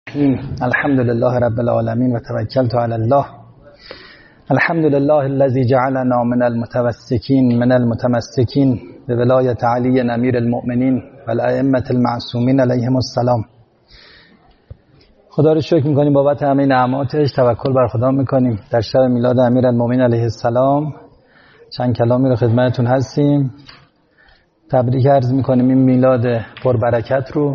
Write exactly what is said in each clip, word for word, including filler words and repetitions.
الحمد لله رب العالمين و توکلت علی الله. الحمد لله الذي جعلنا من المتمسكين من المتمسكين بولایت علی امیر المؤمنین و الائمة المعصومین علیهم السلام. خدا رو شکر میکنیم بابت همه نعماتش، توکل بر خدا میکنیم. در شب میلاد امیر المؤمنین علیه السلام چند کلامی رو خدمتتون هستیم. تبریک عرض میکنیم این میلاد پربرکت رو.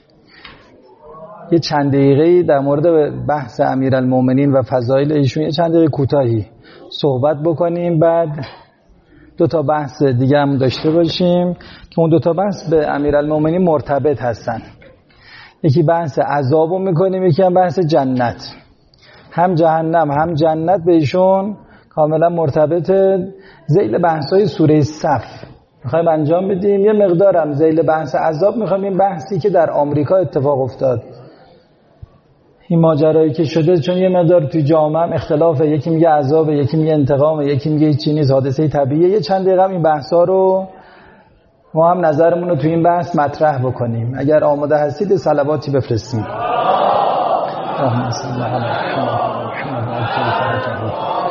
یه چند دقیقه‌ای در مورد بحث امیرالمومنین و فضایل ایشون یه چند دقیقه کوتاهی صحبت بکنیم، بعد دو تا بحث دیگه هم داشته باشیم که اون دو تا بحث به امیرالمومنین مرتبط هستن. یکی بحث عذابو میکنیم، یکی هم بحث جنت. هم جهنم هم جنت به ایشون کاملا مرتبطه. ذیل بحث‌های سوره صف میخوایم انجام بدیم. یه مقدارم ذیل بحث عذاب میخوایم این بحثی که در آمریکا اتفاق افتاد، این ماجرایی که شده، چون یه مقدار توی جامعه هم اختلافه، یکی میگه عذاب، یکی میگه انتقام، یکی میگه هیچ چیزی نیست، حادثه طبیعیه. یه چند دقیقه این بحثا رو ما هم نظرمون رو توی این بحث مطرح بکنیم. اگر آماده هستید صلواتی بفرستیم. اللهم صل علی محمد.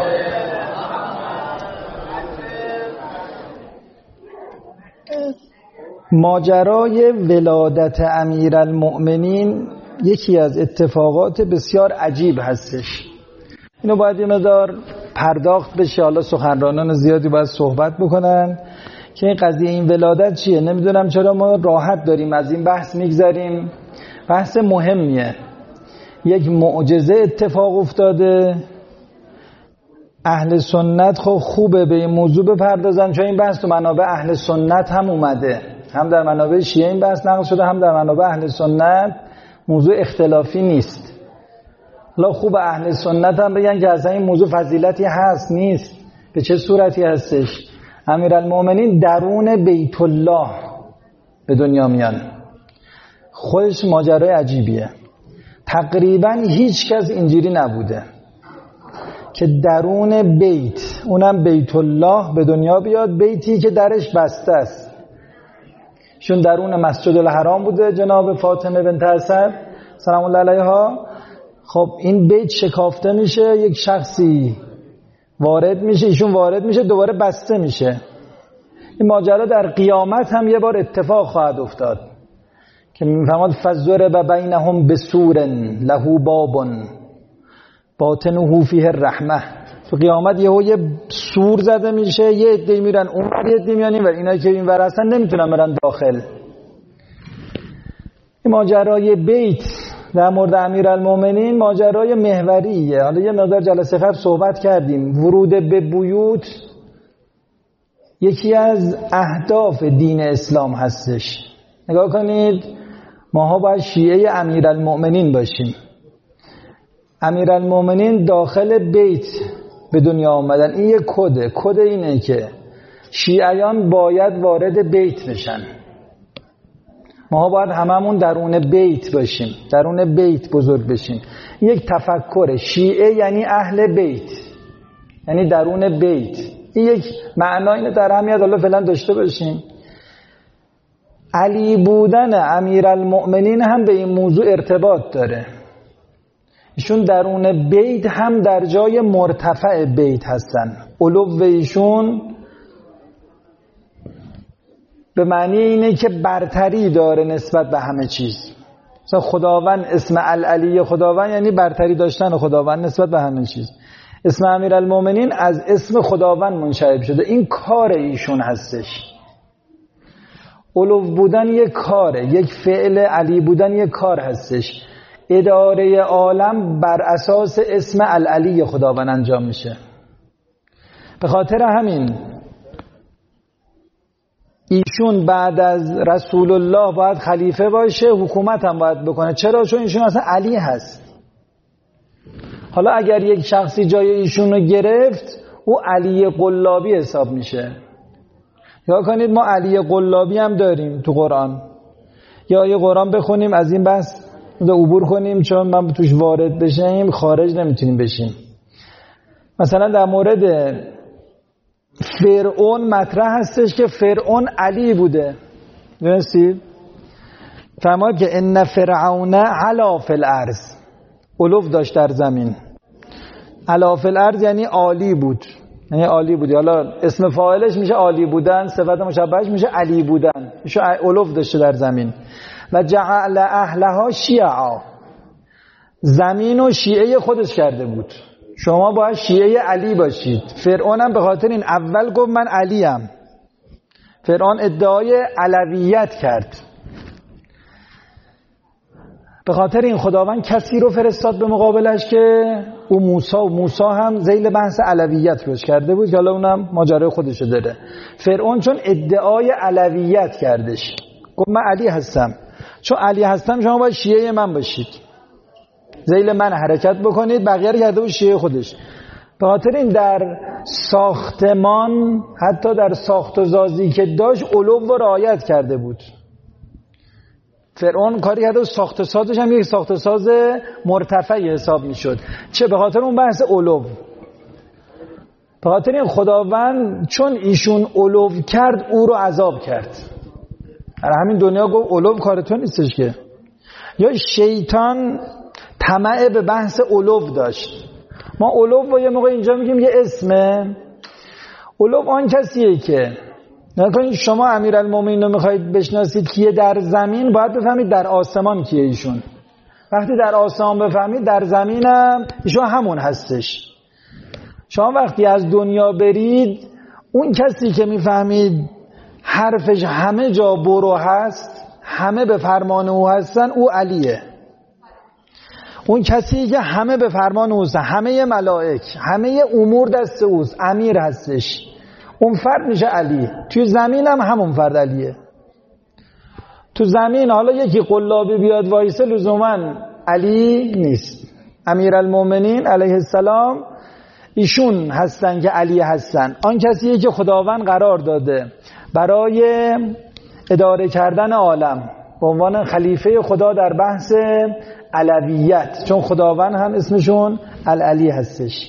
ماجرای ولادت امیرالمؤمنین یکی از اتفاقات بسیار عجیب هستش. اینو باید یه مقدار پرداخت بشه. حالا سخنرانان زیادی باید صحبت بکنن که این قضیه این ولادت چیه. نمیدونم چرا ما راحت داریم از این بحث میگذریم. بحث مهمیه. یک معجزه اتفاق افتاده. اهل سنت خب خوبه به این موضوع بپردازن، چون این بحث تو منابع اهل سنت هم اومده، هم در منابع شیعه این بحث نقل شده، هم در منابع اهل سنت. موضوع اختلافی نیست. حالا خوب اهل سنت هم بگن که اصلا این موضوع فضیلتی هست نیست. به چه صورتی هستش؟ امیرالمؤمنین درون بیت الله به دنیا میان. خودش ماجرای عجیبیه. تقریبا هیچ کس اینجوری نبوده که درون بیت، اونم بیت الله، به دنیا بیاد. بیتی که درش بسته است. چون درون مسجد الحرام بوده جناب فاطمه بنت اسد سلام الله علیها. خب این بیت شکافته میشه، یک شخصی وارد میشه، ایشون وارد میشه، دوباره بسته میشه. این ماجرا در قیامت هم یه بار اتفاق خواهد افتاد که میفهمد فضرب بینهم بسور له باب باطنه فیه الرحمه. تو قیامت یهو یه سور زده میشه، یه عده میرن اون ور، یه عده میان این ور. اینا که این ور هستن نمیتونن برن داخل. این ماجرای بیت در مورد امیرالمؤمنین ماجرای محوریه. حالا یه مقدار جلسه قبل صحبت کردیم. ورود به بیوت یکی از اهداف دین اسلام هستش. نگاه کنید، ماها باید شیعه امیرالمؤمنین باشیم. امیرالمؤمنین داخل بیت به دنیا آمدن. این یک کده. کد اینه که شیعیان باید وارد بیت بشن. ما باید هممون درون بیت باشیم، درون بیت بزرگ بشیم. یک تفکر شیعه یعنی اهل بیت، یعنی درون بیت. این یک معنا اینه در اهمیت حالا فعلا داشته باشیم. علی بودن امیرالمؤمنین هم به این موضوع ارتباط داره. ایشون درون بیت هم در جای مرتفع بیت هستن. علو ایشون به معنی اینه که برتری داره نسبت به همه چیز. مثلا خداوند، اسم العلی خداوند یعنی برتری داشتن خداوند نسبت به همه چیز. اسم امیرالمؤمنین از اسم خداوند منشعب شده. این کار ایشون هستش. علو بودن یک کاره، یک فعل. علی بودن یک کار هستش. اداره عالم بر اساس اسم العلی خداوند انجام میشه. به خاطر همین ایشون بعد از رسول الله باید خلیفه باشه، حکومت هم باید بکنه. چرا؟ چون ایشون اصلا علی هست. حالا اگر یک شخصی جای ایشون رو گرفت، او علی قلابی حساب میشه. یا کنید ما علی قلابی هم داریم تو قرآن. یا یه قرآن بخونیم، از این بحث عبور کنیم، چون من توش وارد بشیم خارج نمیتونیم بشیم. مثلا در مورد فرعون مطرح هستش که فرعون علی بوده. درسته؟ فرمود که ان فرعون علا فی الارض، علو داشت در زمین. علا فی الارض یعنی عالی بود، یعنی عالی بودی. حالا اسم فاعلش میشه عالی بودن، صفت مشبهش میشه علی بودن، میشه علو داشته در زمین. و جعل اهلها شیعا، زمین و شیعه خودش کرده بود. شما باید شیعه علی باشید. فرعون هم به خاطر این اول گفت من علیم. فرعون ادعای علویت کرد. به خاطر این خداوند کسی رو فرستاد به مقابلش که او موسی و موسی هم ذیل بحث علویت روش کرده بود که حالا اونم ماجرای خودشو داره. فرعون چون ادعای علویت کردش، گفت من علی هستم، چون علی هستم شما باید شیعه من باشید، ذیل من حرکت بکنید. بقیه رو کرده بود شیعه خودش. به خاطر این در ساختمان، حتی در ساخت و سازی که داشت، علو و رعایت کرده بود. فرعون کاری کرده و ساخت و سازش هم یک ساخت و ساز مرتفعی حساب میشد. چه به خاطر اون بحث علو. به خاطر این خداوند چون ایشون علو کرد او رو عذاب کرد. در همین دنیا گفت علو کارتون نیستش که. یا شیطان طمع به بحث علو داشت. ما علو با یه موقع اینجا میگیم یه اسمه. علو آن کسیه که نکنید شما امیرالمومنین رو میخواید بشناسید کیه در زمین، باید بفهمید در آسمان کیه ایشون. وقتی در آسمان بفهمید در زمینم ایشون همون هستش. شما وقتی از دنیا برید، اون کسی که میفهمید حرفش همه جا برو هست، همه به فرمان او هستن، او علیه. اون کسی که همه به فرمان اوست، همه ملائک، همه امور دست اوست، امیر هستش، اون فرد میشه علی. توی زمین هم همون فرد علیه. تو زمین حالا یکی قلابی بیاد وایسه لزوما علی نیست. امیرالمومنین علیه السلام ایشون هستن که علی هستن. آن کسیه که خداوند قرار داده برای اداره کردن عالم به عنوان خلیفه خدا در بحث علویت، چون خداوند هم اسمشون العلی هستش.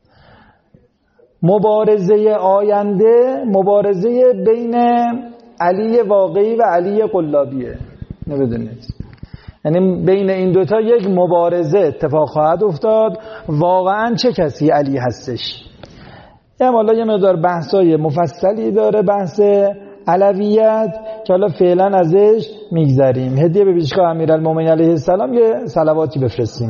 مبارزه آینده مبارزه بین علی واقعی و علی قلابیه، نمیدونید، یعنی بین این دوتا یک مبارزه اتفاق خواهد افتاد. واقعا چه کسی علی هستش؟ یه حالا یه مقدار بحثای مفصلی داره بحث علویت که حالا فعلا ازش میگذریم. هدیه به پیشگاه امیرالمومنین علیه السلام یه صلواتی بفرستیم.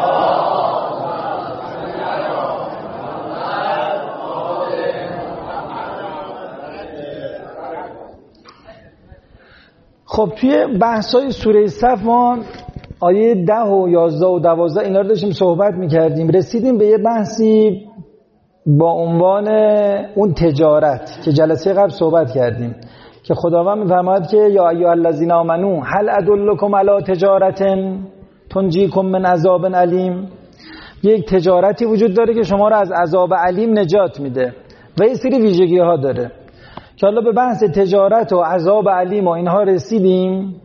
خب توی بحثای سوره صف ما آیه ده و یازده و دوازده اینا رو داشتیم صحبت میکردیم. رسیدیم به یه بحثی با عنوان اون تجارت که جلسه قبل صحبت کردیم که خداوند میفرماید که یا ایها الذین آمنو هل ادلکم علی تجارت تنجیکم من عذاب علیم. یک تجارتی وجود داره که شما رو از عذاب علیم نجات میده و یه سری ویژگی ها داره که حالا به بحث تجارت و عذاب علیم و اینها رسیدیم.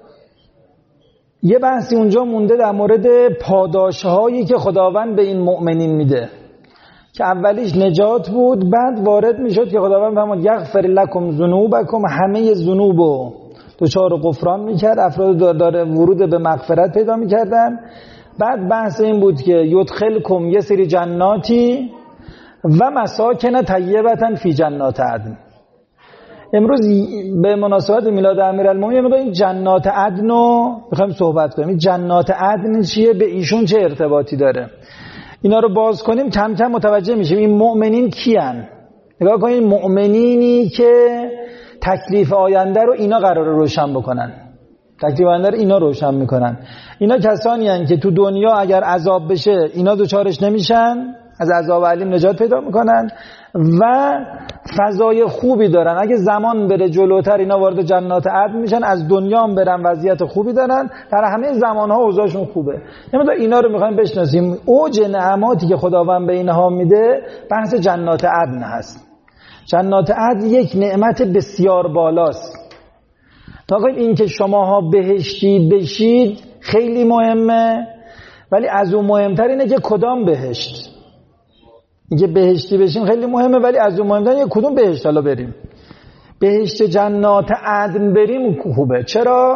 یه بحثی اونجا مونده در مورد پاداشهایی که خداوند به این مؤمنین میده که اولیش نجات بود، بعد وارد میشد که خداوند فرمود یغفر لکم ذنوبکم، همه ذنوبو دچار غفران میکرد، افراد داره ورود به مغفرت پیدا میکردن. بعد بحث این بود که یدخلکم یه سری جناتی و مساکن طیبة فی جنات عدن. امروز به مناسبت میلاد امیرالمومنین این جنات عدن رو میخوایم صحبت کنیم. این جنات عدن چیه؟ به ایشون چه ارتباطی داره؟ اینا رو باز کنیم کم کم متوجه میشیم این مؤمنین کیان. نگاه کنید، مؤمنینی که تکلیف آینده رو اینا قراره روشن بکنن، تکلیف آینده رو اینا روشن میکنن. اینا کسانی هستند که تو دنیا اگر عذاب بشه اینا دوچارش نمیشن، از عذاب علیم نجات پیدا میکنن و فضای خوبی دارن. اگه زمان بره جلوتر اینا وارد جنات عدن میشن، از دنیا هم برن وضعیت خوبی دارن، در همه زمانها اوضاعشون خوبه. نمیدونم اینا رو میخوایم بشناسیم. اوج نعماتی که خداوند به اینها میده بحث جنات عدن هست. جنات عدن یک نعمت بسیار بالاست. تا این که شماها بهشتی بشید خیلی مهمه، ولی از اون مهمتر اینه که کدام بهشت. اینکه بهشتی بشیم خیلی مهمه، ولی از اون مهمتر اینه کدوم بهشت حالا بریم. بهشت جنات عدن بریم خوبه. چرا؟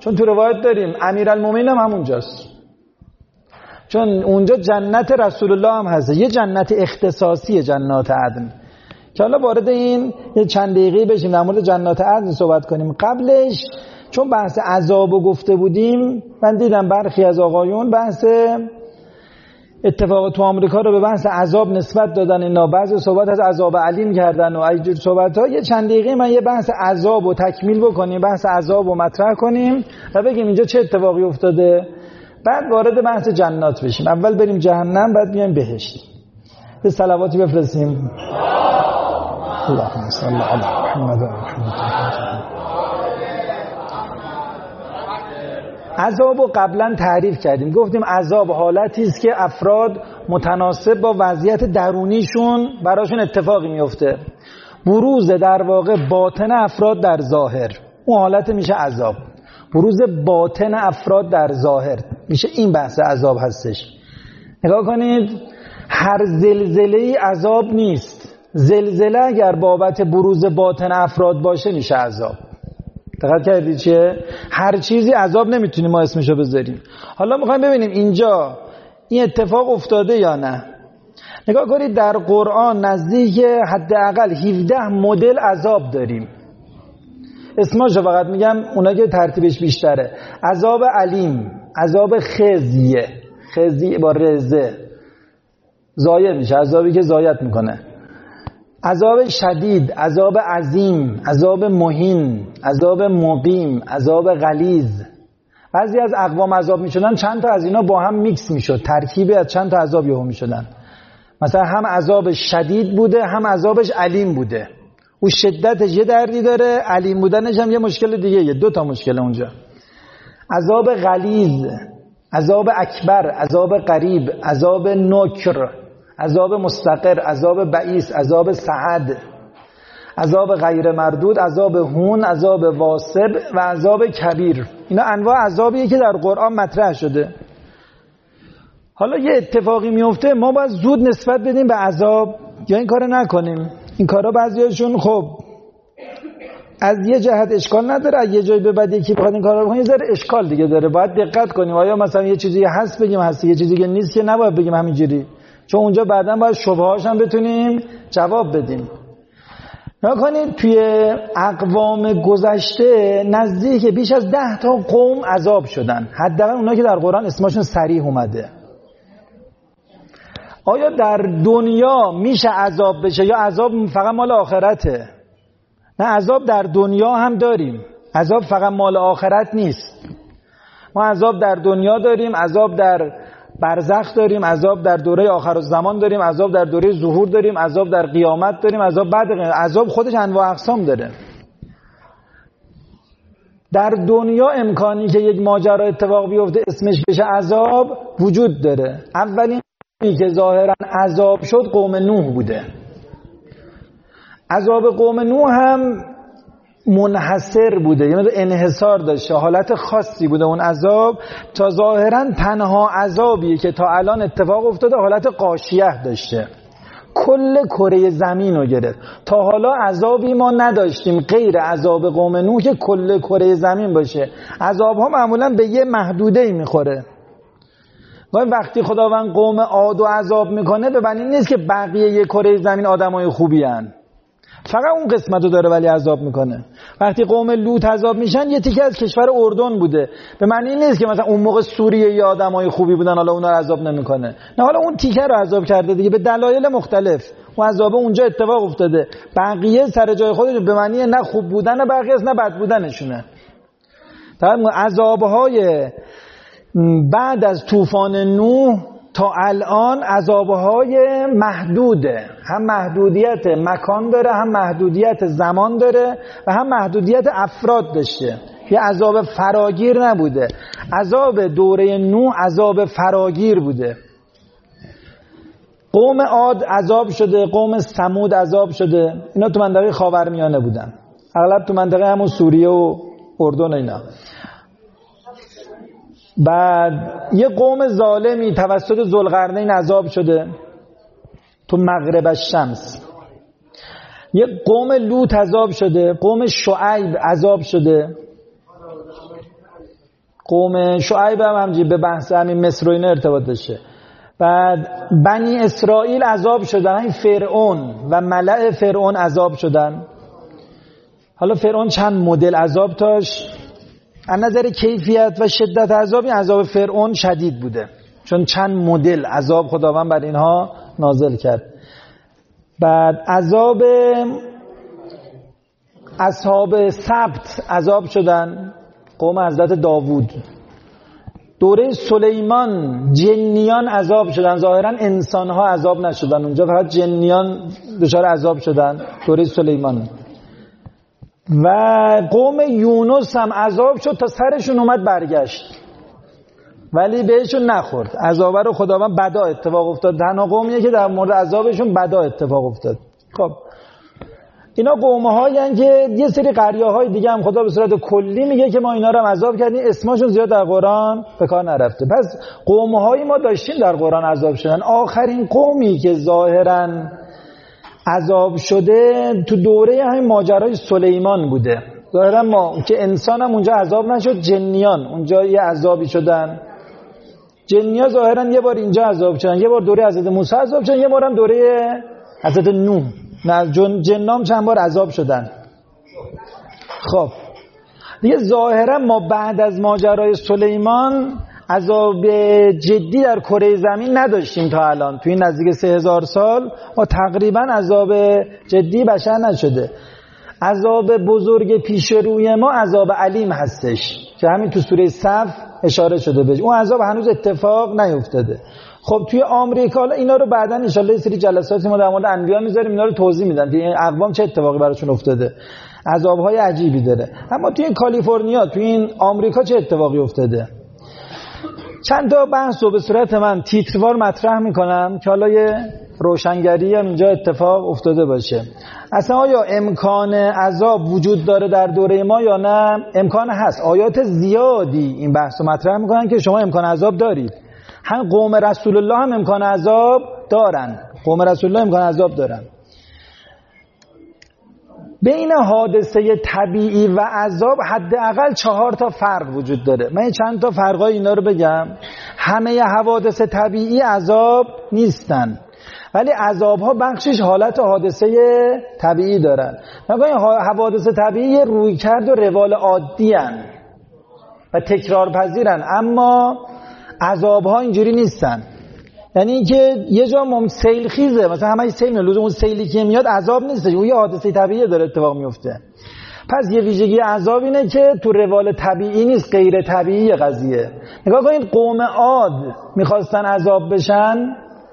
چون تو روایت داریم امیرالمومنین هم همونجاست، چون اونجا جنت رسول الله هم هست، یه جنت اختصاصی جنات عدن که حالا وارد این یه چند دقیقه بشیم در مورد جنات عدن صحبت کنیم. قبلش چون بحث عذابو گفته بودیم، من دیدم برخی از آقایون بحث اتفاق تو آمریکا رو به بحث عذاب نسبت دادن، اینا بعضی صحبت از عذاب علیم کردن و اینجور صحبت ها. یه چند دقیقه من یه بحث عذاب رو تکمیل بکنیم، بحث عذاب رو مطرح کنیم و بگیم اینجا چه اتفاقی افتاده، بعد وارد بحث جنات بشیم. اول بریم جهنم، بعد بیایم بهشت. به صلواتی بفرستیم. اللهم صل علی محمد و محمد. عذاب رو قبلا تعریف کردیم، گفتیم عذاب حالتی است که افراد متناسب با وضعیت درونیشون براشون اتفاقی میفته، بروز در واقع باطن افراد در ظاهر، اون حالت میشه عذاب. بروز باطن افراد در ظاهر میشه، این بحث عذاب هستش. نگاه کنید، هر زلزله‌ای عذاب نیست. زلزله اگر بابت بروز باطن افراد باشه میشه عذاب. دقت کردید چیه؟ هر چیزی عذاب نمیتونیم ما اسمشو بذاریم. حالا میخوایم ببینیم اینجا این اتفاق افتاده یا نه. نگاه کنید در قرآن نزدیک حداقل هفده مدل عذاب داریم. اسماشو فقط میگم، اونا که ترتیبش بیشتره. عذاب علیم، عذاب خزیه، خزی با رزه زایه میشه، عذابی که زایت میکنه. عذاب شدید، عذاب عظیم، عذاب مهین، عذاب مقیم، عذاب غلیظ. بعضی از اقوام عذاب میشدن چند تا از اینا با هم میکس میشد، ترکیبی از چند تا عذاب یهو میشدن. مثلا هم عذاب شدید بوده، هم عذابش علیم بوده. او شدتش یه دردی داره، علیم بودنش هم یه مشکل دیگه، یه دو تا مشکل اونجا. عذاب غلیظ، عذاب اکبر، عذاب قریب، عذاب نکر، عذاب مستقر، عذاب بئیس، عذاب سعد، عذاب غیر مردود، عذاب هون، عذاب واسب و عذاب کبیر. اینا انواع عذابیه که در قرآن مطرح شده. حالا یه اتفاقی میفته، ما باید زود نسبت بدیم به عذاب یا این کارو نکنیم. این کارا بعضیاشون خب از یه جهت اشکال نداره، از یه جای به بعد یکی بخواد این کارا رو کنه یه ذره اشکال دیگه داره. باید دقت کنیم آیا مثلا یه چیزی هست بگیم هست، یه چیزی که نیست که نباید بگیم همینجوری، چون اونجا بعداً باید شبهه‌هاش هم بتونیم جواب بدیم. نگاه کنید توی اقوام گذشته نزدیک بیش از ده تا قوم عذاب شدن، حداقل اونایی که در قرآن اسمشون صریح اومده. آیا در دنیا میشه عذاب بشه یا عذاب فقط مال آخرته؟ نه، عذاب در دنیا هم داریم، عذاب فقط مال آخرت نیست. ما عذاب در دنیا داریم، عذاب در برزخ داریم، عذاب در دوره آخر الزمان داریم، عذاب در دوره ظهور داریم، عذاب در قیامت داریم، عذاب بعد قیامت. عذاب خودش انواع اقسام داره. در دنیا امکانی که یک ماجرا اتفاق بیفته اسمش بشه عذاب وجود داره. اولین که ظاهرا عذاب شد قوم نوح بوده. عذاب قوم نوح هم منحصر بوده، یعنی انحصار داشته، حالت خاصی بوده اون عذاب، تا ظاهرا تنها عذابیه که تا الان اتفاق افتاده حالت غاشیه داشته، کل کره زمین رو گرفت. تا حالا عذابی ما نداشتیم غیر عذاب قوم نوح که کل کره زمین باشه. عذاب ها معمولا به یه محدوده‌ای میخوره. وقتی خداوند قوم عاد و عذاب میکنه به معنی نیست که بقیه یه کره زمین آدمای خوبی هن، فقط اون قسمتو داره ولی عذاب میکنه. وقتی قوم لوط عذاب میشن یه تیکه از کشور اردن بوده، به معنی نیست که مثلا اون موقع سوریه یه آدمای خوبی بودن حالا اونا رو عذاب نمیکنه. نه، حالا اون تیکه رو عذاب کرده دیگه به دلایل مختلف، اون عذاب اونجا اتفاق افتاده. بقیه سر جای خودشون به معنی نه خوب بودن بقیه است نه بد بودنشونه. تمام عذابهای بعد از طوفان نوح تا الان عذابهای محدوده، هم محدودیت مکان داره، هم محدودیت زمان داره و هم محدودیت افراد داشته. یه عذاب فراگیر نبوده. عذاب دوره نوح عذاب فراگیر بوده. قوم عاد عذاب شده، قوم ثمود عذاب شده. اینا تو منطقه خاورمیانه بودن، اغلب تو منطقه همون سوریه و اردن اینا. بعد یه قوم ظالمی توسط ذوالقرنین عذاب شده تو مغرب الشمس. یه قوم لوط عذاب شده، قوم شعیب عذاب شده. قوم شعیب هم همجوری به بحث همین مصر و اینا ارتباط داشته. بعد بنی اسرائیل عذاب شدن، این فرعون و ملأ فرعون عذاب شدن. حالا فرعون چند مدل عذاب داشت، از نظر کیفیت و شدت عذاب این عذاب فرعون شدید بوده، چون چند مدل عذاب خداوند بر اینها نازل کرد. بعد عذاب اصحاب سبت عذاب شدن، قوم حضرت داوود. دوره سلیمان جنیان عذاب شدن، ظاهرا انسانها عذاب نشدن اونجا، فقط جنیان دچار عذاب شدن دوره سلیمان. و قوم یونس هم عذاب شد تا سرشون اومد برگشت، ولی بهشون نخورد. عذاب رو خداوند بدا اتفاق افتاد، تنها قومیه که در مورد عذابشون بدا اتفاق افتاد. خب اینا قوم‌هایی هستند که یه سری قریه‌های دیگه هم خدا به صورت کلی میگه که ما اینا رو هم عذاب کردیم، اسمشون زیاد در قرآن به کار نرفته. پس قوم‌هایی ما داشتیم در قرآن عذاب شدن. آخرین قومی که ظاهراً عذاب شده تو دوره همین ماجرای سلیمان بوده. ظاهراً ما که انسان هم اونجا عذاب نشد، جنیان اونجا یه عذابی شدن. جنیان ظاهراً یه بار اینجا عذاب شدن، یه بار دوره حضرت موسی عذاب شدن، یه بار هم دوره حضرت نوح. نه جن جنام چند بار عذاب شدن. خب دیگه ظاهرا ما بعد از ماجرای سلیمان عذاب جدی در کره زمین نداشتیم تا الان. تو این نزدیک سه هزار سال ما تقریبا عذاب جدی بشر نشده. عذاب بزرگ پیش روی ما عذاب علیم هستش که همین تو سوره صف اشاره شده بهش. اون عذاب هنوز اتفاق نیفتاده. خب توی آمریکا اینا رو بعداً ان شاءالله یه سری جلساتی ما در مورد انبیا میذاریم، اینا رو توضیح میدن که این اقوام چه اتفاقی براشون افتاده، عذاب‌های عجیبی داره. اما توی کالیفرنیا، توی این آمریکا چه اتفاقی افتاده؟ چند تا بحث رو به صورت من تیتروار مطرح میکنم که حالا یه روشنگری هم اینجا اتفاق افتاده باشه. اصلا آیا امکان عذاب وجود داره در دوره ما یا نه؟ امکان هست. آیات زیادی این بحث رو مطرح میکنن که شما امکان عذاب دارید. هم قوم رسول الله هم امکان عذاب دارن. قوم رسول الله امکان عذاب دارن. بین حادثه طبیعی و عذاب حداقل چهار تا فرق وجود داره. من چند تا فرقای اینا رو بگم. همه حوادث طبیعی عذاب نیستن، ولی عذاب‌ها بخشش حالت حادثه طبیعی دارن. مثلا حوادث طبیعی رویکرد و روال عادی ان و تکرار پذیرن، اما عذاب‌ها اینجوری نیستن. یعنی اینکه یه جا مم سیل خیزه، مثلا همه سیل میاد، اون سیلی که میاد عذاب نیست، اون یه حادثه طبیعی داره اتفاق میفته. پس یه ویژگی عذاب اینه که تو روال طبیعی نیست، غیر طبیعی قضیه. نگاه کنید قوم عاد میخواستن عذاب بشن،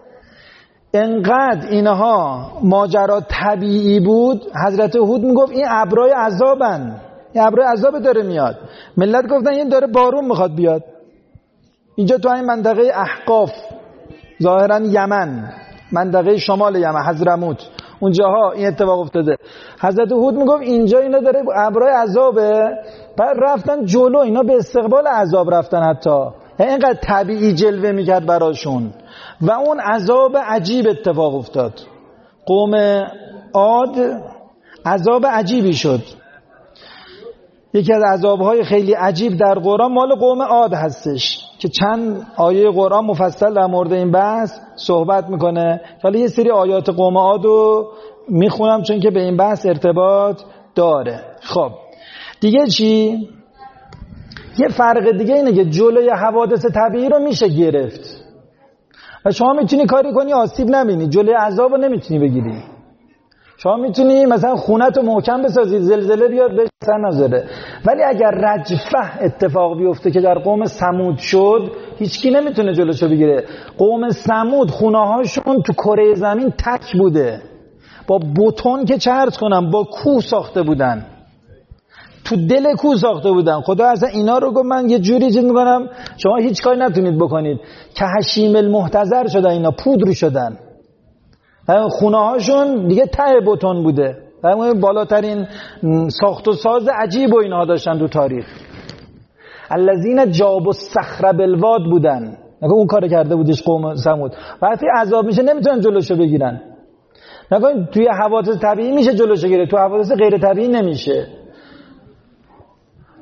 انقدر اینها ماجرا طبیعی بود، حضرت هود میگفت این ابرای عذابن، این ابرای عذاب داره میاد. ملت گفتن این داره بارون میخواد بیاد. اینجا تو این منطقه احقاف، ظاهرا یمن، منطقه شمال یمن، حضرموت، اونجاها این اتفاق افتاده. حضرت هود میگفت اینجا اینا داره ابرای عذابه، بعد رفتن جلو، اینا به استقبال عذاب رفتن، حتی یعنی اینقدر طبیعی جلوه میکرد براشون و اون عذاب عجیب اتفاق افتاد. قوم عاد عذاب عجیبی شد. یکی از عذابهای خیلی عجیب در قرآن مال قوم عاد هستش که چند آیه قرآن مفصل در مورد این بحث صحبت میکنه. حالا یه سری آیات قوم عاد رو میخونم چون که به این بحث ارتباط داره. خب دیگه چی؟ یه فرق دیگه اینه که جلوی حوادث طبیعی رو میشه گرفت و شما میتونی کاری کنی آسیب نبینی، جلوی عذاب رو نمیتونی بگیری. شما میتونی مثلا خونت رو محکم بسازی، زلزله بیاد بهش اثر نذاره، ولی اگر رجفه اتفاق بیفته که در قوم ثمود شد، هیچکی نمیتونه جلوشو بگیره. قوم ثمود خونه‌هاشون تو کره زمین تک بوده، با بتون که چه عرض کنم، با کوه ساخته بودن، تو دل کوه ساخته بودن. خدا اصلا اینا رو گفت من یه جوری چیز میکنم شما هیچ کاری نتونید بکنید، که هشیم المحتضر شدن، اینا پودر شدن، خونه هاشون دیگه ته بتون بوده، بالاترین ساخت و ساز عجیب و اینها داشتن تو تاریخ. الذین جابوا الصخر بالواد بودن، نگاه اون کار کرده بودش قوم ثمود. وقتی عذاب میشه نمیتونن جلوشو بگیرن. نگاه توی حوادث طبیعی میشه جلوشو گیره، تو حوادث غیر طبیعی نمیشه.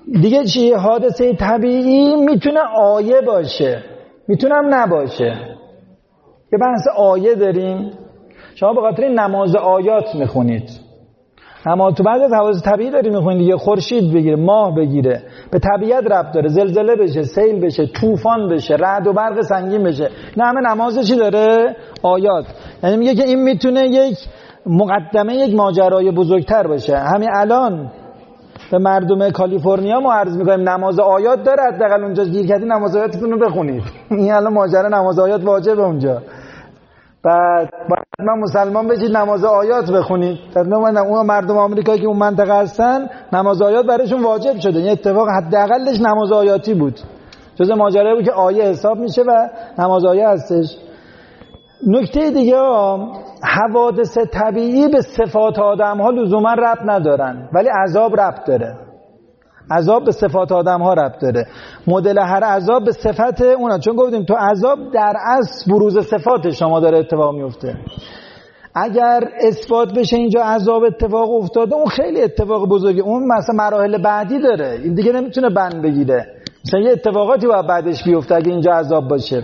دیگه چی؟ حادثه طبیعی میتونه آیه باشه، میتونه هم نباشه. یه بحث آیه داریم، شما به خاطر نماز آیات میخونید، اما تو بعد از حوادث طبیعی داری میخونید دیگه، خورشید بگیره، ماه بگیره، به طبیعت ربط داره، زلزله بشه، سیل بشه، طوفان بشه، رعد و برق سنگین بشه، نه همه نماز چی داره؟ آیات. یعنی میگه که این میتونه یک مقدمه یک ماجرای بزرگتر باشه. همین الان به مردم کالیفرنیا ما عرض میکنیم نماز آیات داره، حداقل اونجا گیر کردی نماز آیاتتون رو بخونید. این الان ماجرا نماز آیات واجبه اونجا، بعد باید من مسلمان بشید نماز آیات بخونید. در نمونه اون مردم آمریکایی که اون منطقه هستن نماز آیات برایشون واجب شده. این اتفاق حداقلش نماز آیاتی بود، جز ماجرایی بود که آیه حساب میشه و نماز آیه هستش. نکته دیگه حوادث طبیعی به صفات آدم ها لزوما ربط ندارن، ولی عذاب ربط داره. عذاب به صفات آدم ها ربط داره. مدل هر عذاب به صفت اونه، چون گفتیم تو عذاب در اصل بروز صفات شما داره اتفاق میفته. اگر اثبات بشه اینجا عذاب اتفاق افتاده، اون خیلی اتفاق بزرگه، اون مثلا مراحل بعدی داره، این دیگه نمیتونه بند بگیره. مثلا یه اتفاقاتی باید بعدش بیفته اگه اینجا عذاب باشه.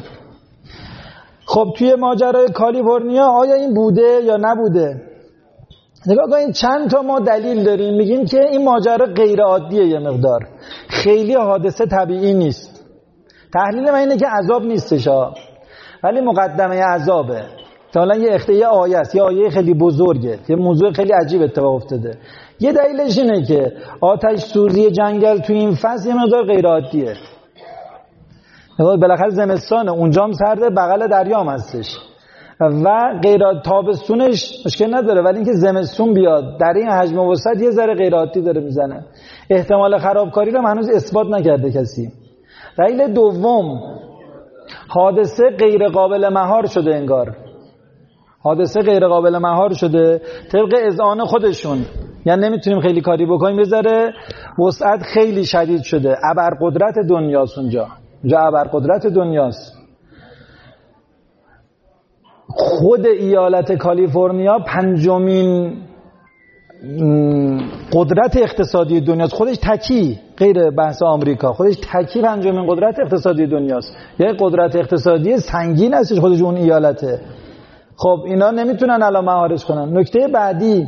خب توی ماجرای کالیفرنیا آیا این بوده یا نبوده؟ نگاه کنید چند تا ما دلیل داریم میگیم که این ماجرا غیر عادیه، یه مقدار خیلی حادثه طبیعی نیست. تحلیل من اینه که عذاب نیستش ها، ولی مقدمه عذابه. مثلا یه اخته آیه است، یه آیه خیلی بزرگه، یه موضوع خیلی عجیب اتفاق افتاده. یه دلیلش اینه که آتش سوزی جنگل توی این فصل یه مقدار غیر عادیه. بالاخره زمستانه، اونجا هم سرده، بغل دریام هستش و غیر تابستونش مشکل نداره، ولی اینکه زمستون بیاد در این حجم و وسعت یه ذره غیر عادی داره میزنه. احتمال خرابکاری رو هنوز اثبات نکرده کسی. دلیل دوم، حادثه غیر قابل مهار شده، انگار حادثه غیر قابل مهار شده طبق اذعان خودشون، یعنی نمیتونیم خیلی کاری بکنیم، یه ذره وسعت خیلی شدید شده. ابرقدرت دنیاست اونجا، اونجا ابرقدرت دنیاست. خود ایالت کالیفرنیا پنجمین قدرت اقتصادی دنیاست، خودش تکی، غیر بحث آمریکا، خودش تکی پنجمین قدرت اقتصادی دنیاست. یه قدرت اقتصادی سنگین هستش خودش اون ایالته. خب اینا نمیتونن الان مهارش کنن. نکته بعدی،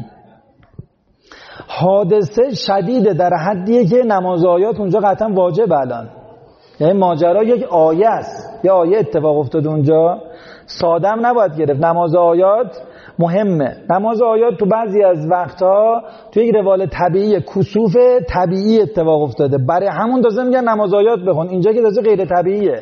حادثه شدیده در حدیه که نماز آیات اونجا قطعا واجبه الان. یعنی ماجرا یک آیه است، یه آیه اتفاق افتاده اونجا، سادم نباید گرفت. نماز آیات مهمه. نماز آیات تو بعضی از وقتها تو یک روال طبیعی، کسوف طبیعی اتفاق افتاده، برای همون تازه میگن نماز آیات بخون، اینجا که تازه غیر طبیعیه.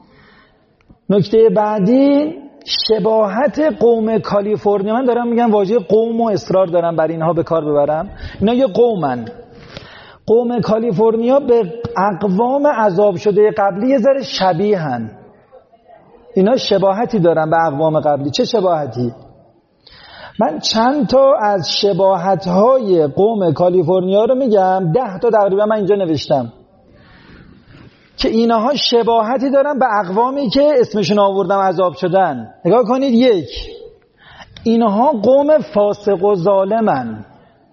نکته بعدی، شباهت قوم کالیفرنیا. من دارم میگم واژه قوم و اصرار دارم برای اینها به کار ببرم، اینا یه قومن. قوم کالیفرنیا به اقوام عذاب شده قبلی یه ذره شبیهن. اینا شباهتی دارن به اقوام قبلی. چه شباهتی؟ من چند تا از شباهت‌های قوم کالیفرنیا رو میگم، ده تا تقریبا من اینجا نوشتم که اینها شباهتی دارن به اقوامی که اسمشون آوردم عذاب شدن. نگاه کنید، یک، اینها قوم فاسق و ظالمن.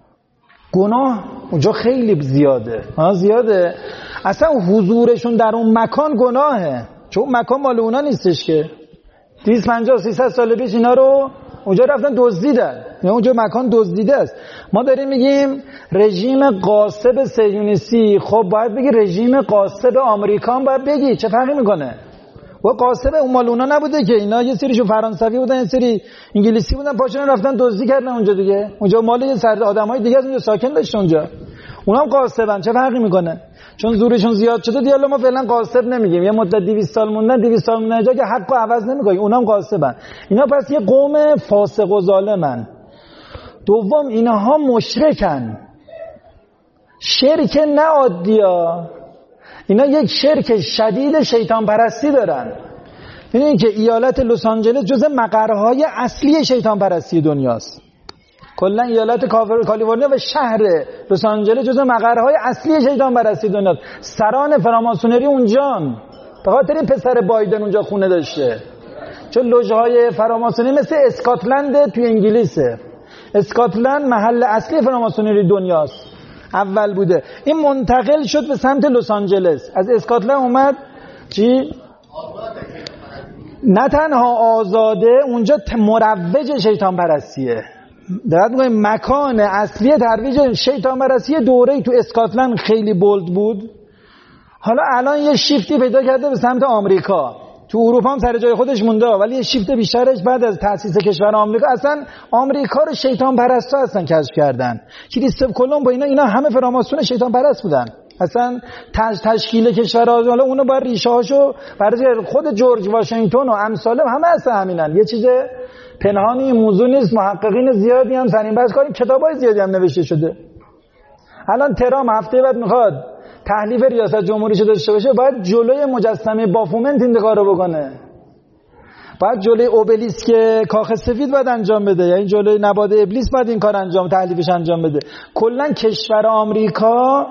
گناه اونجا خیلی زیاده، ها زیاده. اصلا حضورشون در اون مکان گناهه، چون مکان مال اونا نیستش که. دویست و پنجاه سیصد سال پیش اینا رو اونجا رفتن دزدیدن، یا اونجا مکان دزدیده است. ما داریم میگیم رژیم غاصب صهیونیستی، خب باید بگی رژیم غاصب آمریکا هم باید بگی، چه فرقی میکنه؟ و غاصب اون مال اونا نبوده که، اینا یه سریشون فرانسوی بودن، یه سری انگلیسی بودن، پاشون رفتن دزدی کردن اونجا دیگه. اونجا مال یه سر آدمای دیگه از اونجا ساکن داشته اونجا. اونا هم غاصبن، چه فرقی میکنه؟ چون زورشون زیاد شده دیگه ما فعلا غاصب نمیگیم. یه مدت دویست سال موندن، دویست سال موندن جا که حقو عوض نمیکنی، اونا هم غاصبن. اینا پس یه قوم فاسق و ظالمن. دوم، اینها مشرکن. شرک نه عادیه، اینا یک شرک شدید شیطان پرستی دارن. ببینید که ایالت لس آنجلس جزء مقرهای اصلی شیطان پرستی دنیاست. کلا ایالت کالیفرنیا و شهر لس آنجلس جزء مقرهای اصلی شیطان پرستی دنیاست. سران فراماسونری اونجان، به خاطر این پسر بایدن اونجا خونه داشته. چون لوژهای فراماسونری مثل اسکاتلند توی انگلیسه. اسکاتلند محل اصلی فراماسونری دنیاست. اول بوده. این منتقل شد به سمت لس آنجلس، از اسکاتلند اومد چی؟ نه تنها آزاده، اونجا مروج شیطان پرستیه. دقت می‌کنید مکان اصلی ترویج شیطان پرستی دوره تو اسکاتلند خیلی بولد بود. حالا الان یه شیفتی پیدا کرده به سمت آمریکا. تو اروپا هم سر جای خودش مونده، ولی یه شیفت بیشترش بعد از تأسیس کشور آمریکا، اصلا آمریکا رو شیطان پرستا اصلا کشف کردن. کریستوف کلمب و اینا اینا همه فراماسون شیطان پرست بودن. اصلا تش تشکیل کشور حالا اونو با ریشه هاشو برای خود جورج واشنگتن و امثال همه اصلا همینن. یه چیز پنهانی موضوع نیست. محققین زیادی هم سنین بحث کردن، کتابای زیادی هم نوشته شده. الان ترام هفته بعد میخواد تحلیف ریاست جمهوریشو داشته باشه، باید جلوی مجسمه بافومنت این کارو بکنه. باید جلوی اوبلیسک کاخ سفید باید انجام بده، یعنی جلوی نباد ابلیس باید این کار انجام تحلیفش انجام بده. کلا کشور آمریکا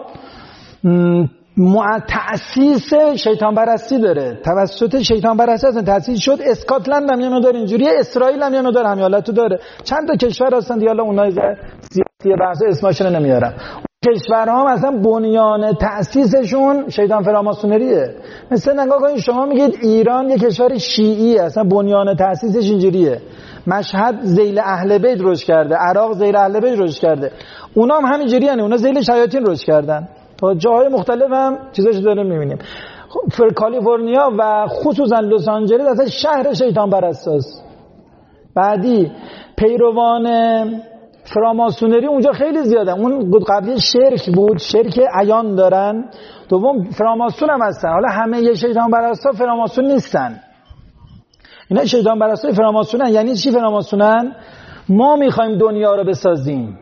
تأسیس شیطان پرستی داره، توسط شیطان پرستی اصلا تأسیس شد. اسکاتلند هم یه مقدار اینجوریه، اسرائیل هم یه مقدار همین حالتو داره. چند تا کشور هستن دیگه، حالا اونای سیاسی بحث اسمشون رو نمیارم. کشورها هم اصلا بنیان تأسیسشون شیطان فراماسونریه. مثلا نگاه کنید شما میگید ایران یه کشور شیعی، اصلا بنیان تأسیسش اینجوریه. مشهد ذیل اهل بیت رشد کرده، عراق ذیل اهل بیت رشد کرده. اونا هم همینجوریه، یعنی اونا ذیل شیاطین رشد کردن. تا جاهای مختلف هم چیزاشو داریم میبینیم. خب کالیفرنیا و خصوصا لس آنجلس اصلا شهر شیطان پرستاست. بعدی پیروان فراماسونری اونجا خیلی زیاده. اون قبلی شرک بود، شرک عیان دارن. دوم فراماسون هم هستن. حالا همه یه شیطان پرستا فراماسون نیستن. اینا شیطان پرستای فراماسونن. یعنی چی فراماسونن؟ ما میخوایم دنیا رو بسازیم،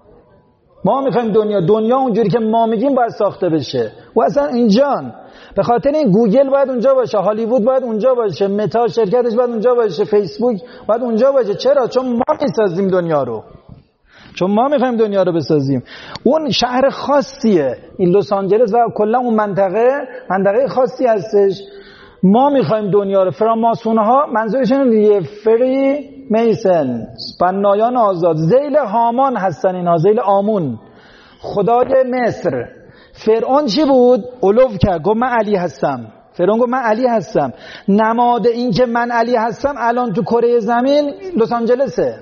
ما میخوایم دنیا دنیا اونجوری که ما میگیم باید ساخته بشه. و اصلا اینجان به خاطر این گوگل باید اونجا باشه، هالیوود باید اونجا باشه، متا شرکتش باید اونجا باشه، فیسبوک باید اونجا باشه. چرا؟ چون ما میسازیم دنیا رو، چون ما میخوایم دنیا رو بسازیم. اون شهر خاصیه این لس آنجلس و کلا اون منطقه منطقه خاصی هستش. ما میخوایم دنیا رو. فراماسون ها منظورشون دیگه فری میسن، بنایان آزاد، ذیل هامان هستن اینا، ذیل آمون خدای مصر. فرعون چی بود؟ علو کرد، گفت من علی هستم. فرعون گفت من علی هستم. نماد این که من علی هستم الان تو کره زمین لس آنجلسه.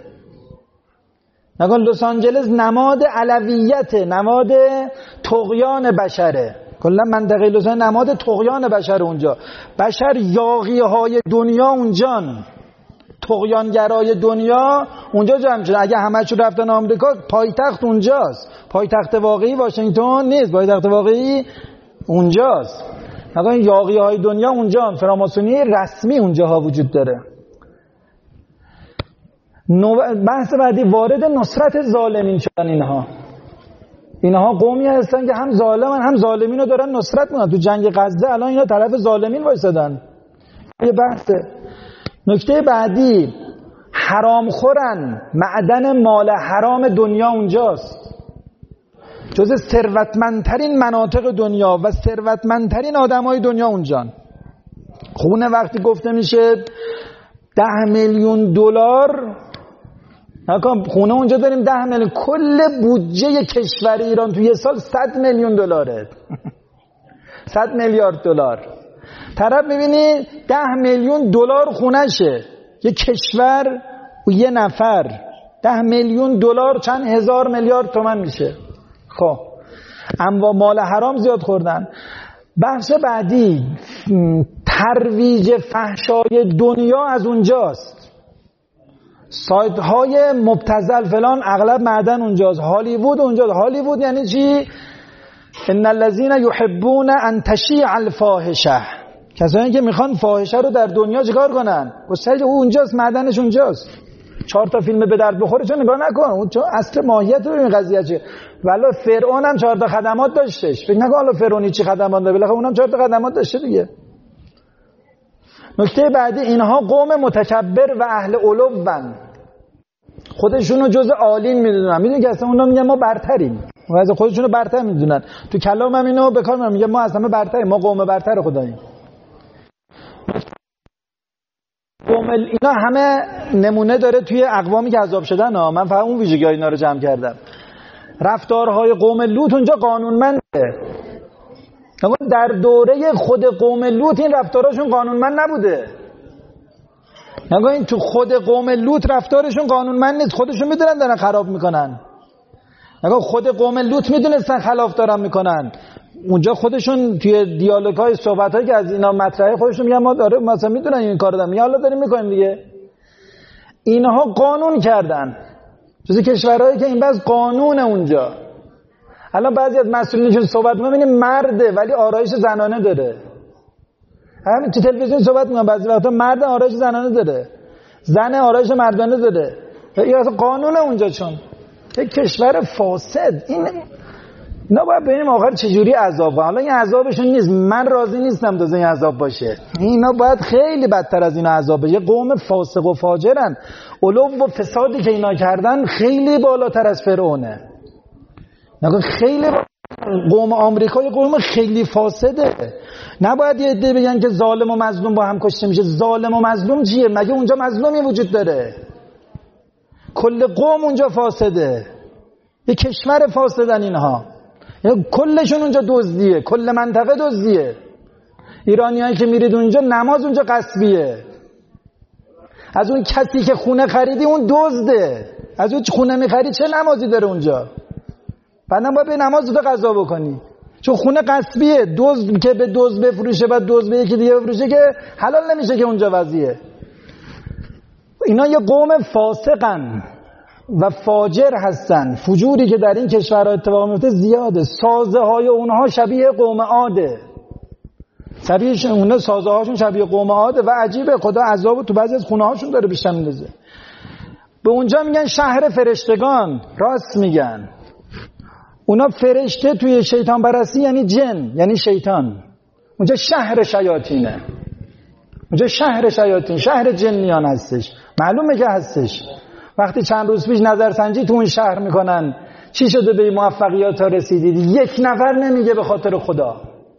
نگاه لس آنجلس نماد علویت، نماد طغیان بشره. کلا منطقه لس آنجلس نماد طغیان بشر اونجا. بشر یاغی های دنیا اونجان، طغیانگرای دنیا اونجا جمع شده. اگه همه‌شون رفتن آمریکا، پایتخت اونجاست. پایتخت واقعی واشنگتن نیست، پایتخت واقعی اونجاست. نگاه یاغی های دنیا اونجا، فراماسونی رسمی اونجاها وجود داره. بحث بعدی وارد نصرت ظالمین شدن. اینها اینها قومی هستن که هم ظالمن هم ظالمین رو دارن نصرت میکنن. تو جنگ غزه الان اینا طرف ظالمین وایسادن. یه بحثه. نکته بعدی حرام خورن، معدن مال حرام دنیا اونجاست. جز ثروتمندترین مناطق دنیا و ثروتمندترین آدمای دنیا اونجان. خونه وقتی گفته میشه ده میلیون دلار، نکن خونه اونجا داریم ده میلیون، کل بودجه کشور ایران توی یه سال صد میلیون دلاره. صد میلیارد دلار. طرف میبینی ده میلیون دلار خونشه. یه کشور و یه نفر ده میلیون دلار چند هزار میلیارد تومان میشه. خب اما مال حرام زیاد خوردن. بحث بعدی ترویج فحشای دنیا از اونجاست. سایت های مبتذل فلان اغلب معدن اونجاست. هالیوود اونجاست. هالیوود یعنی چی؟ ان الذين يحبون ان تشيع الفاحشه، کسانی که میخوان فاحشه رو در دنیا چیکار کنن؟ گسترش اونجاست، معدنش اونجاست. چهار تا فیلم به درد بخوره چون نگاه نکن، اون چون اصل ماهیت رو این قضیه چه. والا فرعون هم چهار تا خدمات داشتش. فکر نکن حالا فرعونی چی خدمات داره، بالاخره اونم چهار تا خدمات داشته دیگه. نکته بعدی اینها قوم متکبر و اهل علوون، خودشونو جز عالین میدونن. میدونی که اصلا اونا میگن ما برتریم، از خودشونو برتر میدونن. تو کلام هم اینو به کار میبرن، میگن ما اصلا برتریم، ما قوم برتر خداییم. قوم اینا همه نمونه داره توی اقوامی که عذاب شدن ها. من فقط اون ویژگی ها اینا رو جمع کردم. رفتارهای قوم لوط اونجا قانونمنده. در دوره خود قوم لوط این رفتارشون قانونمند نبوده. نگاه این تو خود قوم لوط رفتارشون قانونمند نیست، خودشون میدونن دارن خراب میکنن. نگاه خود قوم لوط میدونستن خلاف دارن میکنن، اونجا خودشون توی دیالوگ‌های صحبت‌هایی که از اینا مطرحه خودشون میگن ما داره مثلا میدونن این کارو دارن، میگن حالا داریم میکنیم دیگه. اینها قانون کردن جز کشورهایی که این بس قانون اونجا. الان بعضی از مسئولینشون صحبت می‌بینیم مرده ولی آرایش زنانه داره. همین تو تلویزیون صحبت می‌کنن بعضی وقتا مرد آرایش زنانه داره، زن آرایش مردانه داره. این اصلا قانون اونجا. چون یک کشور فاسد این اینا باید ببینیم آخر چجوری عذاب و حالا این عذابشون نیست، من راضی نیستم تا این عذاب باشه. اینا باید خیلی بدتر از اینا عذاب بشه. یه قوم فاسق و فاجرن. علو و فسادی که اینا کردن خیلی بالاتر از فرعونه. نگاه خیلی قوم آمریکا یه قوم خیلی فاسده. نباید یه عده بگن که ظالم و مظلوم با هم کشته میشه. ظالم و مظلوم چیه؟ مگه اونجا مظلومی وجود داره؟ کل قوم اونجا فاسده. یه کشور فاسدن اینها. یعنی کلشون اونجا دزدیه، کل منطقه دزدیه. ایرانیایی که میرید اونجا نماز اونجا غصبیه. از اون کسی که خونه خریدی اون دزده. از اون خونه میخری چه نمازی داره اونجا؟ بعدم باید به نماز تو قضا بکنی چون خونه غصبیه. دزد که به دزد بفروشه بعد دزد به یکی دیگه بفروشه که حلال نمیشه که اونجا وضعیه. اینا یه قوم فاسقن و فاجر هستن. فجوری که در این کشورها اتفاق میفته زیاده. سازه های اونها شبیه قوم عاده. شبیه اونها سازه هاشون شبیه قوم عاده و عجیبه خدا عذاب تو بعضی از خونه هاشون داره بیشتر میندازه. به اونجا میگن شهر فرشتگان. راست میگن. اونا فرشته توی شیطان پرستی یعنی جن، یعنی شیطان. اونجا شهر شیاطینه. اونجا شهر شیاطین، شهر جنیان هستش. معلومه که هستش. وقتی چند روز پیش نظرسنجی تو اون شهر میکنن چی شده به موفقیت ها رسیدید، یک نفر نمیگه به خاطر خدا.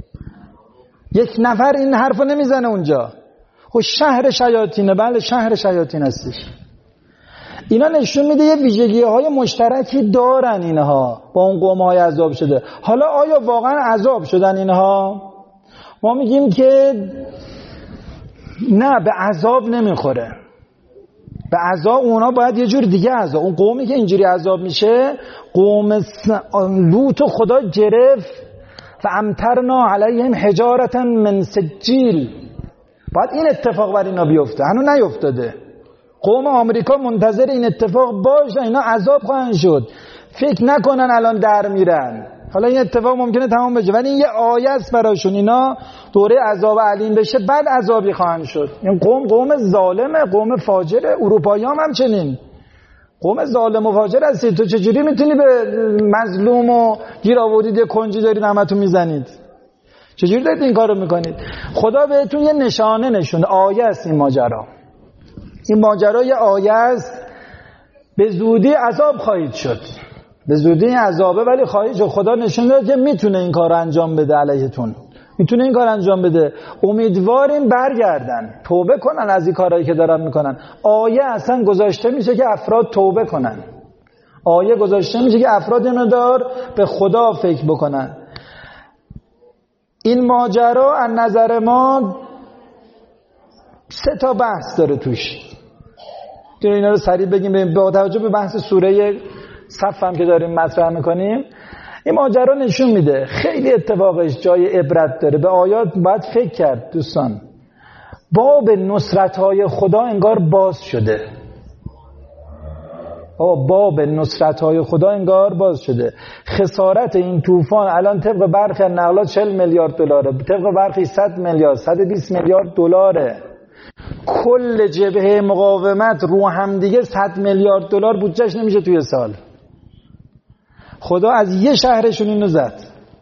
یک نفر این حرفو نمیزنه اونجا. خب شهر شیاطینه. بله شهر شیاطین هستش. اینا نشون میده یه ویژگی های مشترکی دارن اینها با اون قوم های عذاب شده. حالا آیا واقعا عذاب شدن اینها؟ ما میگیم که نه، به عذاب نمیخوره. به عذاب اونا باید یه جور دیگه عذاب. اون قومی که اینجوری عذاب میشه قوم لوط خدا گرفت و امطرنا علیهم حجارة من سجیل. باید این اتفاق بر اینا بیفته. هنوز نیفتاده. قوم آمریکا منتظر این اتفاق باشه. اینا عذاب خواهند شد. فکر نکنن الان در میرن. حالا این اتفاق ممکنه تمام بشه ولی این یه آیه است براشون. اینا دوره عذاب علیم بشه بعد عذابی خواهند شد. این قوم قوم ظالمه، قوم فاجره. اروپایی هم همچنین قوم ظالم و فاجر هستید. تو چجوری میتونی به مظلوم و گیر آورید یه کنجی دارید همتون میزنید؟ چجوری دارید این کارو میکنید؟ خدا بهتون یه نشانه نشون، آیه است این ماجرا. این ماجرا یه آیه است. به زودی عذاب خواهید شد. به زودی این عذابه ولی خواهید شد. خدا نشون داد که میتونه این کار انجام بده علیهتون. میتونه این کار انجام بده. امیدواریم برگردن، توبه کنن از این کارهایی که دارن میکنن. آیه اصلا گذاشته میشه که افراد توبه کنن. آیه گذاشته میشه که افراد اینو دار به خدا فکر بکنن. این ماجرا از نظر ما سه تا بحث داره توش. که اینا رو سریع بگیم با توجه به بحث سوره صف هم که داریم مطرح میکنیم. این ماجرا نشون میده خیلی اتفاقش جای عبرت داره. به آیات باید فکر کرد دوستان. باب نصرت‌های خدا انگار باز شده. باب نصرت‌های خدا انگار باز شده. خسارت این طوفان الان طبق برخی نقلات چهل میلیارد دلاره، طبق برخی صد میلیارد، صد و بیست میلیارد دلاره. کل جبهه مقاومت رو هم دیگه صد میلیارد دلار بودجهش نمیشه توی سال. خدا از یه شهرشون اینو زد.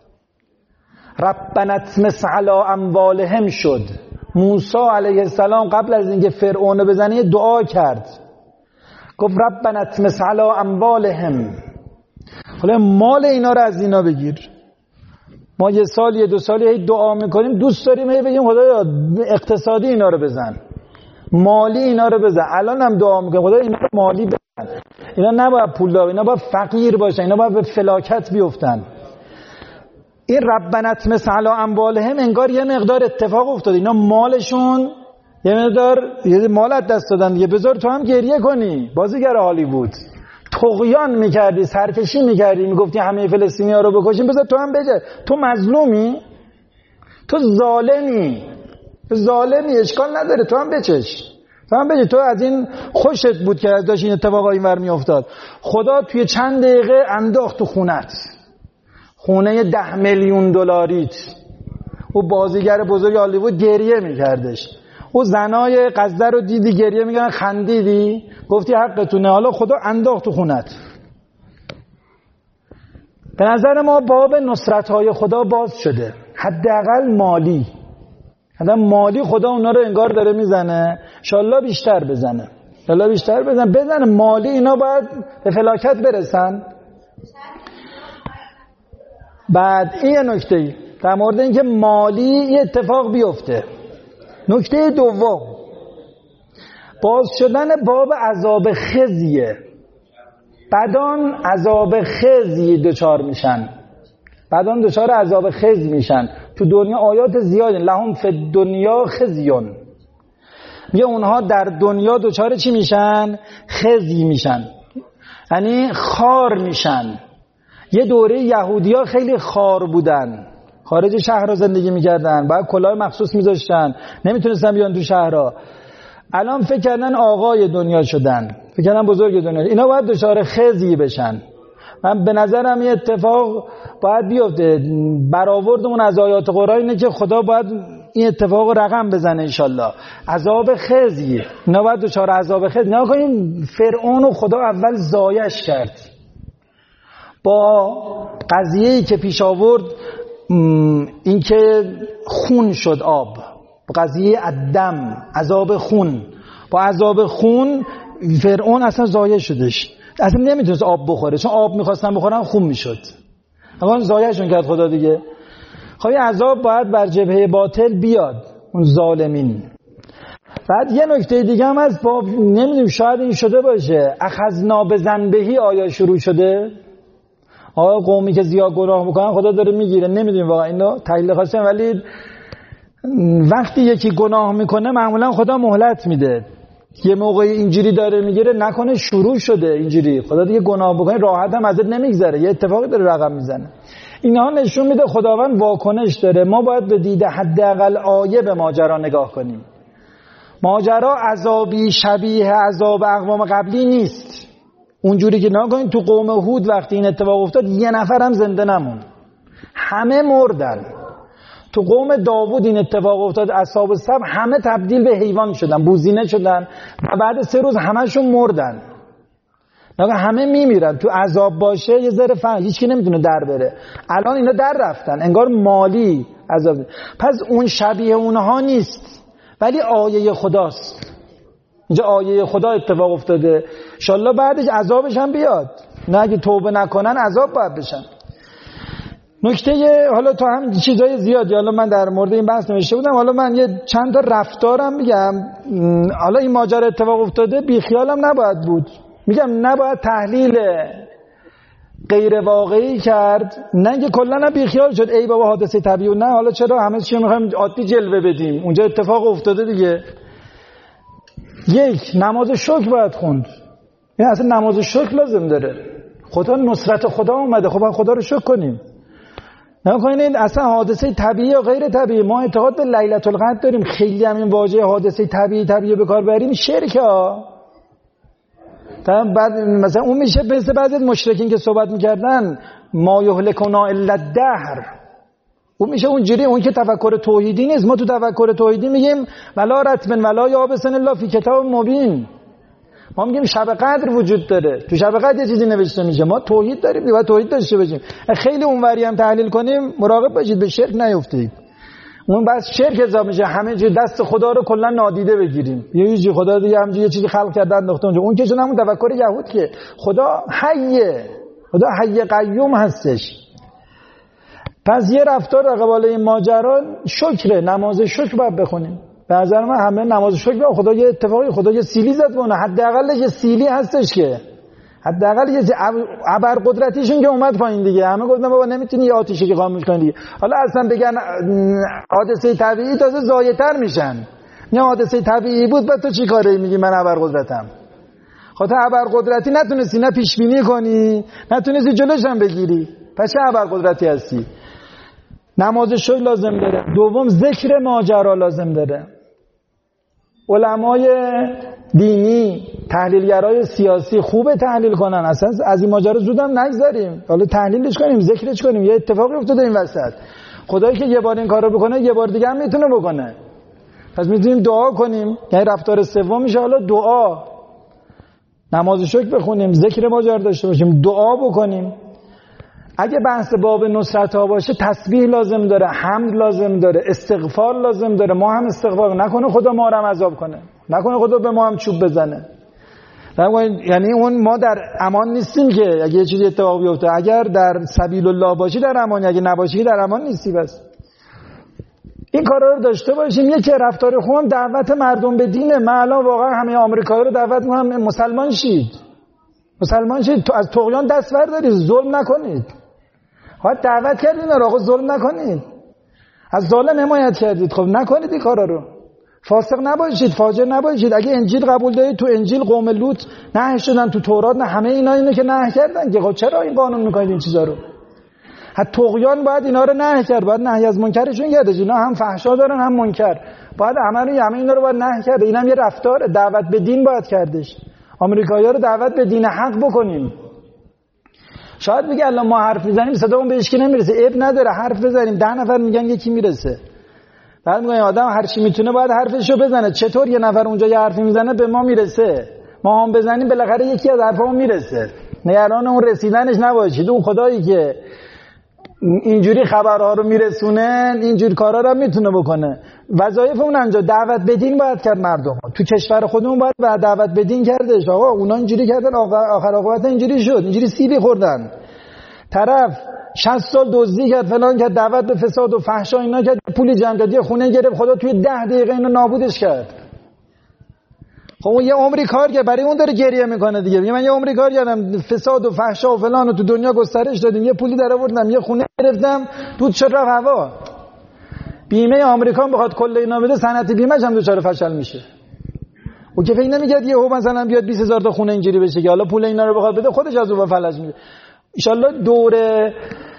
ربنا اطمس علی اموالهم شد. موسی علیه السلام قبل از اینکه فرعون بزنه دعا کرد. گفت ربنا اطمس علی اموالهم. حالا مال اینا رو از اینا بگیر. ما یه سال یه دو سالی هی دعا میکنیم، دوست داریم هی بگیم خدایا اقتصادی اینا رو بزن، مالی اینا رو بزن. الان هم دعا میکنیم خدایا اینا رو مالی بزن. اینا نباید پولدار، اینا باید فقیر باشن، اینا باید به فلاکت بیفتن. این ربنا اطمس علی اموالهم انگار یه مقدار اتفاق افتاد، اینا مالشون یه مقدار یه مال از دست دادن دیگه، بذار تو هم گریه کنی. بازیگر هالیوود طغیان میکردی، سرکشی میکردی، میگفتی همه فلسطینی‌ها رو بکشیم، بذار تو هم بجه. تو مظلومی، تو ظالمی، ظالمی، اشکال نداره، تو هم بچش، تو هم بجه. تو از این خوشت بود که داشت این اتفاقا اینور میافتاد. خدا توی چند دقیقه انداخت تو خونت، خونه ده میلیون دلاریت. او بازیگر بزرگ هالیوود گریه میکردش، او زنای غزه رو دیدی گریه میکنن، خندیدی، گفتی حقتونه، حالا خدا انداخت تو خونت. به نظر ما باب نصرت‌های خدا باز شده، حداقل مالی، حداقل مالی خدا اونا رو انگار داره میزنه، انشالله بیشتر بزنه، انشالله بیشتر بزنه بزنه مالی اینا باید به فلاکت برسن. بعد این نکته در مورد اینکه مالی یه اتفاق بیفته. نکته دوم باز شدن باب عذاب خزیه. بدان عذاب خزی دچار میشن، بدان دچار عذاب خز میشن. تو دنیا آیات زیاده، لهم فی دنیا خزیون، میگه اونها در دنیا دچار چی میشن؟ خزی میشن، یعنی خار میشن. یه دوره یهودیا خیلی خار بودن، خارج شهر را زندگی میکردن، باید کلاه مخصوص میذاشتن، نمیتونستن بیان تو شهرها. الان فکر کردن آقای دنیا شدن، فکر کردن بزرگ دنیا، اینا باید دچار خزی بشن. من به نظرم این اتفاق باید بیفته. برآوردمون از آیات قرآن اینه که خدا باید این اتفاق رو رقم بزنه انشالله. عذاب خزی، اینا باید دچار عذاب خزی. نه کنیم فرعون رو خدا اول زایش کرد با قضیه‌ای که پیش آورد، این که خون شد آب، با قضیه الدم، عذاب خون. با عذاب خون فرعون اصلا زایه شدش، اصلا نمیتونست آب بخوره، چون آب میخواستن بخورن خون میشد. اما زایهشون کرد خدا دیگه. خب این عذاب باید بر جبهه باطل بیاد، اون ظالمین. بعد یه نکته دیگه هم از باب، نمیدونم شاید این شده باشه، اخذنا بذنبه آیا شروع شده؟ آیا قومی که زیاد گناه میکنن خدا داره میگیره؟ نمیدونیم واقعا اینو تحلیل خواستم، ولی وقتی یکی گناه میکنه معمولا خدا مهلت میده. یه موقع اینجوری داره میگیره، نکنه شروع شده اینجوری، خدا دیگه گناه بکنه راحت هم ازت نمیگذره، یه اتفاقی داره رقم میزنه. اینها نشون میده خداوند واکنش داره. ما باید به دید حداقل آیه به ماجرا نگاه کنیم. ماجرا عذابی شبیه عذاب اقوام قبلی نیست. اونجوری که نگاهین تو قوم هود وقتی این اتفاق افتاد یه نفر هم زنده نمون، همه مردن. تو قوم داوود این اتفاق افتاد، اصحاب السبت همه تبدیل به حیوان شدن، بوزینه شدن و بعد سه روز همشون مردن. نگاه همه میمیرن. تو عذاب باشه یه ذره فهم، هیچ کی نمیتونه در بره. الان اینا در رفتن، انگار مالی عذاب. پس اون شبیه اونها نیست، ولی آیه خداست. اینجا آیه خدا اتفاق افتاده، انشالله بعدش عذابش هم بیاد. نه اگه توبه نکنن عذاب باید بشن. نکته حالا تو هم چیزای زیادی حالا من در مورد این بحث نوشته بودم، حالا من یه چند تا رفتارم میگم. حالا این ماجرا اتفاق افتاده، بی خیالم نباید بود. میگم نباید تحلیل غیر واقعی کرد، نه اینکه کلا بی خیال شد ای بابا حادثه طبیعی، نه حالا چرا همه چی میخوایم عادی جلوه بدیم، اونجا اتفاق افتاده دیگه. یک، نماز شکر باید خوند. این اصلا نماز شکر لازم داره. خدا نصرت خدا اومده، خب خدا رو شکر کنیم. نکنید اصلا حادثه طبیعی یا غیر طبیعی. ما اعتقاد به لیلة القدر داریم، خیلی هم این واژه حادثه طبیعی طبیعی به کار بریم شرکه ها. بعد مثلا اون میشه مثل بعضی از مشرکین که صحبت میکردن ما یهلکنا الا الدهر، اون میشه اونجوری، اون که تفکر توحیدی نیست. ما تو تفکر توحیدی میگیم ولا رتبن ولا یابسن الا فی کتاب مبین. ما میگیم شب قدر وجود داره، تو شب قدر یه چیزی نوشته میشه. ما توحید داریم، باید توحید داشته باشیم. خیلی اونوری هم تحلیل کنیم مراقب باشید به شرک نیفتید. اون بس شرک حساب میشه، همه چیز دست خدا رو کلا نادیده بگیریم. یه چیزی خدا دیگه همینجوری یه چیزی خلق کردن انداخته اونجا. اون که چون همون تفکر یهود که خدا حیه، خدا حی قیوم هستش. پس یه رفتار در قبال این ماجرا شکره، نماز شکر باید بخونیم. به نظر من همه نماز شکر باید. خدا یه اتفاقی، خدا یه سیلی زد بونه، حداقلش یه سیلی هستش که حداقل یه ابرقدرتیشون که اومد پایین دیگه، همه گفتن بابا نمیتونی یه آتیشی که خاموش کنی دیگه. حالا اصلا بگن حادثه طبیعی تازه ضایع‌تر میشن. نه حادثه طبیعی بود بعد تو چی کاری میگی من ابرقدرتم؟ خاطر ابرقدرتی نتونستی نه پیش بینی کنی، نتونستی جلوش هم بگیری، پس چه ابرقدرتی هستی؟ نماز شوی لازم داره. دوم ذکر ماجرا لازم داره. علمای دینی، تحلیلگرای سیاسی خوبه تحلیل کنن، اصلا از این ماجرا زودم نگذاریم، حالا تحلیلش کنیم، ذکرش کنیم. یه اتفاقی افتاده این وسط، خدایی که یه بار این کارو بکنه یه بار دیگه هم میتونه بکنه، پس میتونیم دعا کنیم. یعنی رفتار سوم میشه حالا دعا، نماز شکر بخونیم، ذکر ماجرا داشته باشیم، دعا بکنیم. اگه بحث باب نصرت ها باشه تسبیح لازم داره، حمد لازم داره، استغفار لازم داره. ما هم استغفار نکنه خدا ما رو هم عذاب کنه، نکنه خدا به ما هم چوب بزنه. یعنی اون ما در امان نیستیم که اگه یه چیزی اتفاق بیفته. اگر در سبیل الله باشی در امانی، اگه نباشی در امان نیستی. بس این کارا رو داشته باشیم. یکی رفتار خوبم دعوت مردم به دینه. من الان واقعا همه آمریکایی‌ها رو دعوت می‌کنم مسلمان شید، مسلمان شید، تو از طغیان دست بردارید، ظلم نکنید. خواهد دعوت کردید اینا رو، آقا ظلم نکنید، از ظالم حمایت کردید، خب نکنید این کارا رو. فاسق نباشید، فاجر نباشید. اگه انجیل قبول دارید، تو انجیل قوم لوط نهی شدن، تو تورات نه، همه اینا اینو که نهی کردن که خب چرا این قانون میکنید این چیزا رو؟ حتی طغیان باید اینا رو نهی کرد، باید نهی از منکرشون کرد. اینا هم فحشا دارن هم منکر، باید همه همه اینا رو باید نهی کرد. اینم یه رفتار، دعوت به دین باید کردش. آمریکایی‌ها رو دعوت به دین حق بکنیم. شاید بگه الان ما حرف میزنیم صدامون بهش که نمیرسه، عیب نداره حرف بزنیم، ده نفر میگن یکی میرسه. بعد میگن آدم هر چی میتونه باید حرفشو بزنه. چطور یه نفر اونجا یه حرفی میزنه به ما میرسه، ما هم بزنیم بالاخره یکی از حرفامون میرسه. نگران اون رسیدنش نباشید. اون خدایی که اینجوری خبرها رو میرسونه اینجوری کارا رو میتونه بکنه. وظایف اون انجام دعوت به دین باید کرد. مردم تو کشور خودمون باید و دعوت به دین کردش. آقا اونا اینجوری کردن، آخر عاقبت اینجوری شد، اینجوری سیبی خوردن. طرف شصت سال دزدی کرد، فلان کرد، دعوت به فساد و فحشا اینا کرد، پولی جمع کرد، یه خونه گرفت، خدا توی ده دقیقه اینو نابودش کرد. خب اون یه عمری کار کرد، برای اون داره گریه میکنه دیگه. میگه من یه عمری کار کردم، فساد و فحشا و فلان و تو دنیا گسترش دادیم، یه پولی در آوردم، یه خونه گرفتم، دود شد رفت هوا. بیمه آمریکا بخواد کل اینا بده، صنعت بیمه‌ش هم دچار فشل میشه. او که فکر نمی‌کرد یهو مثلا بیاد بیست هزار تا خونه اینجوری بشه که حالا پول اینا رو بخواد بده، خودش از اون فلج میشه. ان شاءالله دوره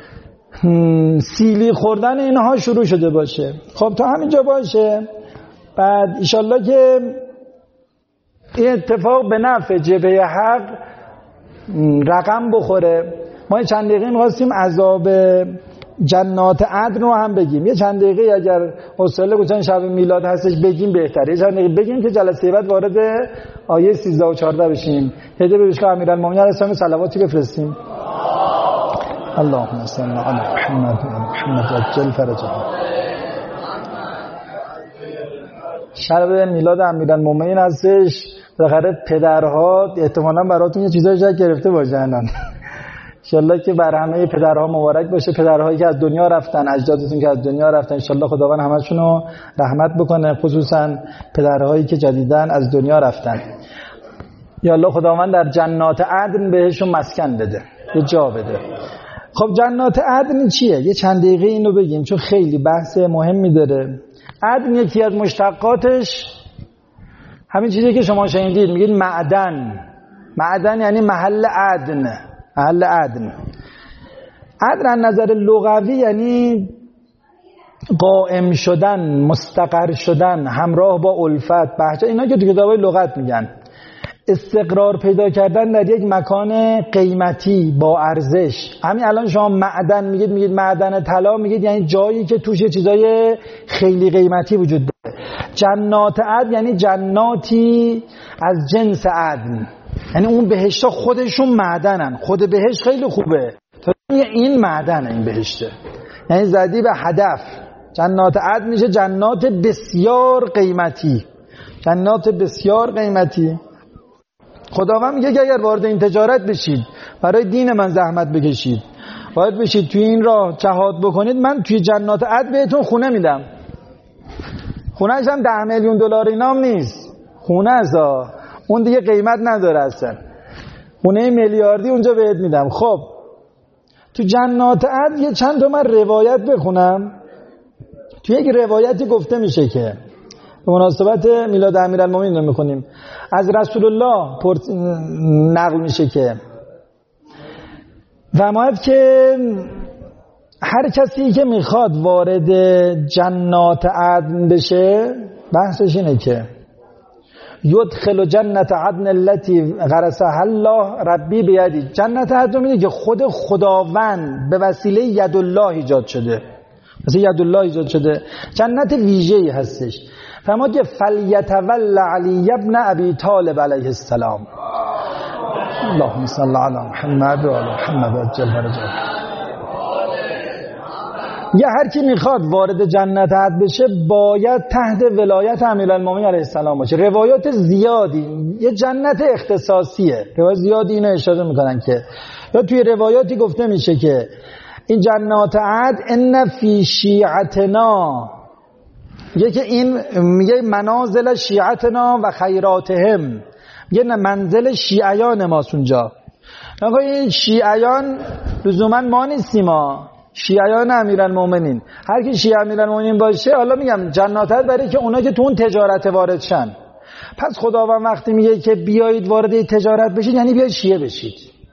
سیلی خوردن اینها شروع شده باشه. خب تا همینجا باشه. بعد ان شاءالله که این اتفاق به نفع جبهه حق رقم بخوره. ما چند دقیقه می‌خواستیم عذاب جنات عدن رو هم بگیم. یه چند دقیقه اگر حوصله گذاشتن شب میلاد هستش بگیم بهتره. یه چند دقیقه بگیم که جلسه بعد وارد آیه سیزده و چهارده بشیم. هدیه به بشکا امیرالمومنین علیه السلام صلواتی بفرستیم. اللهم صل علی محمد و محمد عجل فرجه. شب میلاد امیرالمومنین هستش. بالاخره پدرها احتمالاً براتون یه چیزایی جا گرفته باشن. انشالله که بر همه پدرها مبارک باشه، پدرهایی که از دنیا رفتن، اجدادتون که از دنیا رفتن، انشالله خداوند همشون رو رحمت بکنه، خصوصا پدرهایی که جدیداً از دنیا رفتن. یا الله خداوند در جنات عدن بهشون مسکن بده، یه جا بده. خب جنات عدن چیه؟ یه چند دقیقه اینو بگیم چون خیلی بحث مهمی داره. عدن یکی از مشتقاتش همین چیزی که شما شنیدید، میگید معدن. معدن یعنی محل عدن، محل عدن. عدن از نظر لغوی یعنی قائم شدن، مستقر شدن، همراه با الفت، بهجت، اینا که تو کتابای لغت میگن. استقرار پیدا کردن در یک مکان قیمتی با ارزش. همین الان شما معدن میگید، میگید معدن طلا، میگید یعنی جایی که توش چیزای خیلی قیمتی وجود داره. جنات عدن یعنی جناتی از جنس عدن، یعنی اون بهشتا خودشون معدنن. خود بهشت خیلی خوبه، این معدنه، این بهشته، یعنی زدی به هدف. جنات عدن میشه جنات بسیار قیمتی، جنات بسیار قیمتی. خداوند میگه که اگر وارد این تجارت بشید، برای دین من زحمت بکشید، باید بشید توی این راه جهاد بکنید، من توی جنات عدن بهتون خونه میدم. خونهش هم ده میلیون دلار اینام نیست، خونه ازا اون دیگه قیمت نداره اصلا. خونه میلیاردی اونجا بهت میدم. خب تو جنات عدن یه چند تا من روایت بخونم. تو یک روایتی گفته میشه که به مناسبت میلاد امیرالمومنین رو میخونیم، از رسول الله نقل میشه که فرمود که هر کسی که میخواد وارد جنات عدن بشه، بحثش اینه که یدخل جنت عدن التي غرسها الله ربی بیدی. جنت عدن میگه که خود خداوند به وسیله ید الله ایجاد شده، مثلا ید الله ایجاد شده، جنت ویژه‌ای هستش. فرمود که فلیتول علی ابن ابی طالب علیه السلام. اللهم صل علی محمد و علی محمد عجل فرجه. یه هر کی میخواد وارد جنت عدن بشه باید تحت ولایت امیرالمومنین علیه السلام باشه. روایات زیادی، یه جنت اختصاصیه، روایات زیادی اینو اشاره میکنن که یا توی روایاتی گفته میشه که این جنات عدن ان فی شیعتنا، میگه که این میگه منازل شیعتنا و خیراتهم، میگه منزل شیعیان ماست اونجا. نگاه این شیعیان لزوما ما نیستیم، ما شیعیان امیرالمومنین. هر کی شیعه امیرالمومنین باشه، حالا میگم جنات عدن برای که اونا که تو اون تجارت وارد شن. پس خداوند وقتی میگه که بیایید وارد تجارت بشید یعنی بیایید شیعه بشید.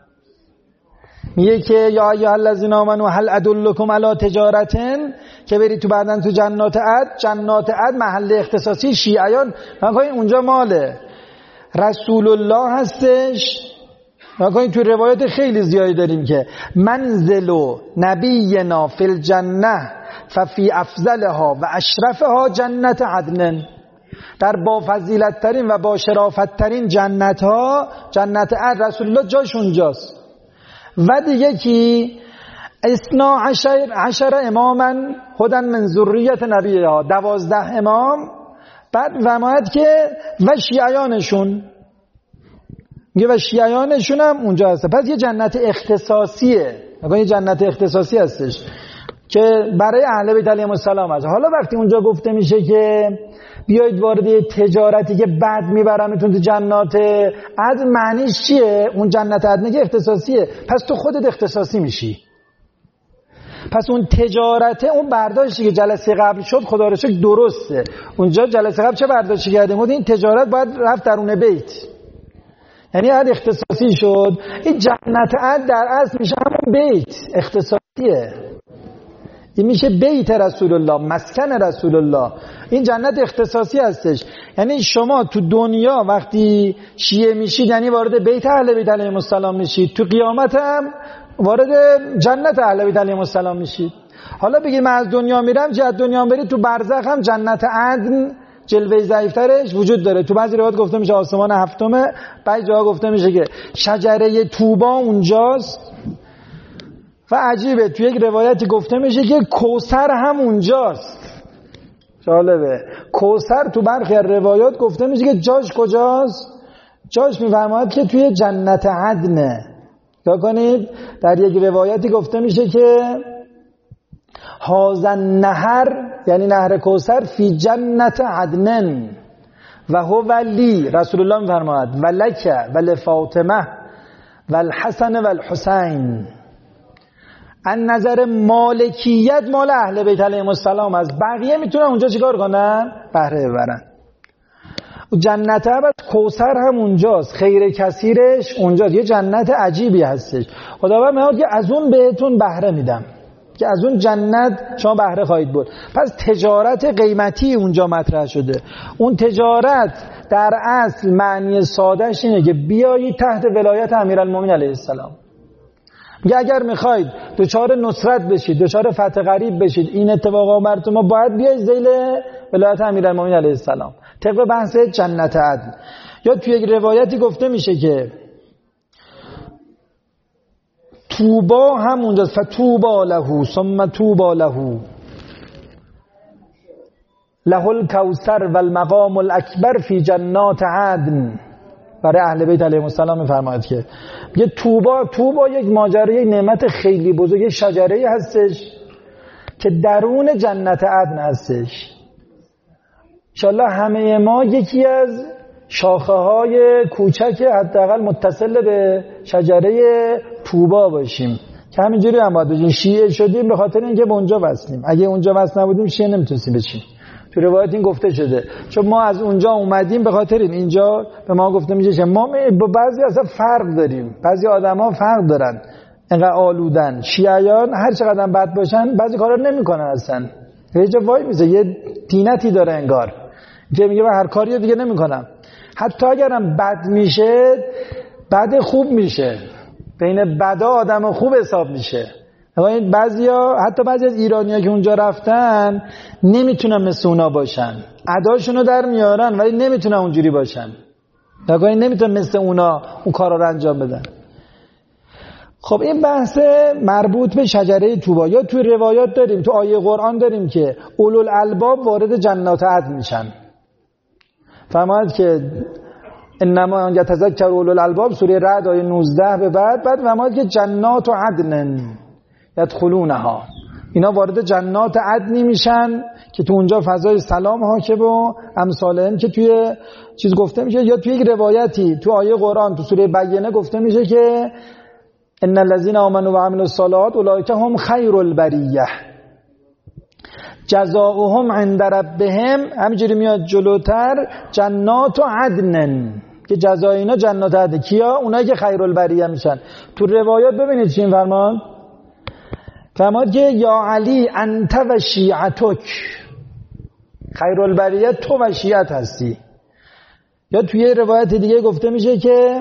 میگه که یا ایها الذین آمنوا هل ادلکم علی تجارتن، که برید تو بعدن تو جنات عدن. جنات عدن محل اختصاصی شیعیان، نگاه اونجا ماله رسول الله هستش. نگاه تو روایت خیلی زیادی داریم که منزل نبینا فی الجنه ففی افضلها و اشرفها جنت عدن. در با فضیلت ترین و با شرافت ترین جنت ها جنت عدن، رسول الله جاش اونجاست. و دیگه کی اثنا عشر, عشر اماما هدن من ذریت نبیها، دوازده امام. بعد فرماید که و شیعیانشون، میگه و شیعیانشون هم اونجا هست. پس یه جنت اختصاصیه، یه جنت اختصاصی هستش که برای اهل بیت علیهم السلام هست. حالا وقتی اونجا گفته میشه که بیایید وارد تجارتی که بعد میبرمتون تو جنات عدن، معنیش چیه؟ اون جنت عدن که اختصاصیه، پس تو خودت اختصاصی میشی. پس اون تجارته، اون برداشتی که جلسه قبل شد خدا رو شکر درسته. اونجا جلسه قبل چه برداشتی کردیم؟ این تجارت باید رفت درون بیت، یعنی عدن اختصاصی شد. این جنت عدن در اصل میشه همون بیت اختصاصیه، این میشه بیت رسول الله، مسکن رسول الله. این جنت اختصاصی هستش. یعنی شما تو دنیا وقتی شیعه میشید یعنی وارد بیت اهل بیت علیهم السلام میشید، تو قیامت هم وارد جنت اهل بیت علیهم السلام میشید. حالا بگید من از دنیا میرم، چه از دنیا برید تو برزخ هم جنت عدن جلوه ضعیف‌ترش وجود داره. تو بعضی روایات گفته میشه آسمان هفتمه، بعضی جاها گفته میشه که شجره طوبا اونجاست. و عجیبه تو یک روایتی گفته میشه که کوثر هم اونجاست. جالبه، کوثر تو برخی روایات گفته میشه که جاش کجاست؟ جاش میفرماید که توی جنت عدنه. تا کنید در یک روایتی گفته میشه که هازن نهر، یعنی نهر کوثر، فی جنت عدنن و هو ولی، رسول الله میفرماید ولک ولفاطمه والحسن والحسین. از نظر مالکیت مال اهل بیت علیهم السلام است، بقیه میتونن اونجا چیکار کنن؟ بهره ببرن. جنت عدن کوثر هم اونجاست، خیر کثیرش اونجاست. یه جنت عجیبی هستش. خداوند میگه که از اون بهتون بهره میدم، که از اون جنت شما بهره خواهید برد. پس تجارت قیمتی اونجا مطرح شده. اون تجارت در اصل معنی سادهش اینه که بیایید تحت ولایت امیرالمومنین علیه السلام. میگه اگر میخواید دچار نصرت بشید، دچار فتح قریب بشید، این اتفاقا براتون، ما باید بیایید ذیل ولایت امیرالمومنین علیه السلام. طبق بحث جنت عدن. یا توی یک روایتی گفته میشه که توبا هم اونجاست، فتوبا له ثم توبا له له الکوثر والمقام الاکبر فی جنات عدن. برای اهل بیت علیهم السلام میفرماید که یه توبا، توبا یک ماجرای نعمت خیلی بزرگ، یک شجره هستش که درون جنت عدن هستش. انشالله همه ما یکی از شاخه های کوچک حداقل متصل به شجره طوبا باشیم که همینجوری هم باید بشیم. شیعه شدیم به خاطر اینکه به اونجا وصلیم، اگه اونجا وصل نبودیم شیعه نمیتونستیم بشیم. تو روایت این گفته شده چون ما از اونجا اومدیم به خاطر این اینجا به ما گفته میشه ما با بعضی اصلا فرق داریم، بعضی آدما فرق دارن، انقدر آلودن. شیعیان هر چقدر بد باشن بعضی کارا نمیکنن اصلا، یه جا وای میشه، یه دینتی داره انگار که میگه من هر کاری دیگه نمیکنم. حتی اگرم بد میشه بد خوب میشه، بین بدا آدم خوب حساب میشه. این بعضیا حتی بعضی از ایرانی‌ها که اونجا رفتن نمیتونن مثل اونا باشن، اداشونو در میارن ولی نمیتونن اونجوری باشن، نگاه نمیتونن مثل اونا اون کارا رو انجام بدن. خب این بحث مربوط به شجره طوبا. یا توی روایات داریم، تو آیه قرآن داریم که اولوالالباب وارد جنات عدن میشن. فرماید که انما یتذکر اولوالالباب، سوره رعد آیه نوزده به بعد. بعد فرماید که جنات عدن یدخلونها، اینا وارد جنات عدنی میشن که تو اونجا فضای سلام حاکم و امثال که توی چیز گفته میشه. یا توی یک روایتی تو آیه قرآن تو سوره بینه گفته میشه که ان الذين آمنوا وعملوا الصالحات اولئک هم خیر البریه جزاؤهم عند ربهم. همینجوری میاد جلوتر جنات عدن که جزای اینا جنات عدن. کیا؟ اونایی که خیر البریه میشن. تو روایات ببینید چی فرمان فرماد که یا علی انت و شیعتک، خیر البریه تو و شیعت هستی. یا توی روایت دیگه گفته میشه که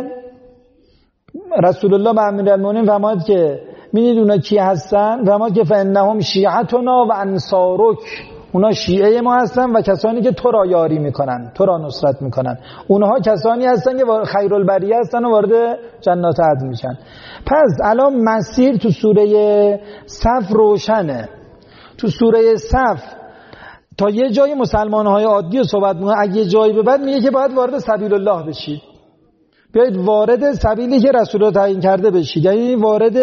رسول الله به امیرالمومنین فرماد که می‌دونید اونا کی هستن؟ فرماد که فانهم شیعتنا و انصارک، اونا شیعه ما هستن و کسانی که تو را یاری میکنن، تو را نصرت میکنن. اونها کسانی هستن که خیر البریه هستن و وارد جنات عدن میشن. پس الان مسیر تو سوره صف روشنه. تو سوره صف تا یه جایی مسلمان‌های عادی رو صحبت می‌کنه، اگه یه جایی به بعد میگه که باید وارد سبیل الله بشید، بیایید وارد سبیلی که رسول الله تعیین کرده بشید، یعنی وارد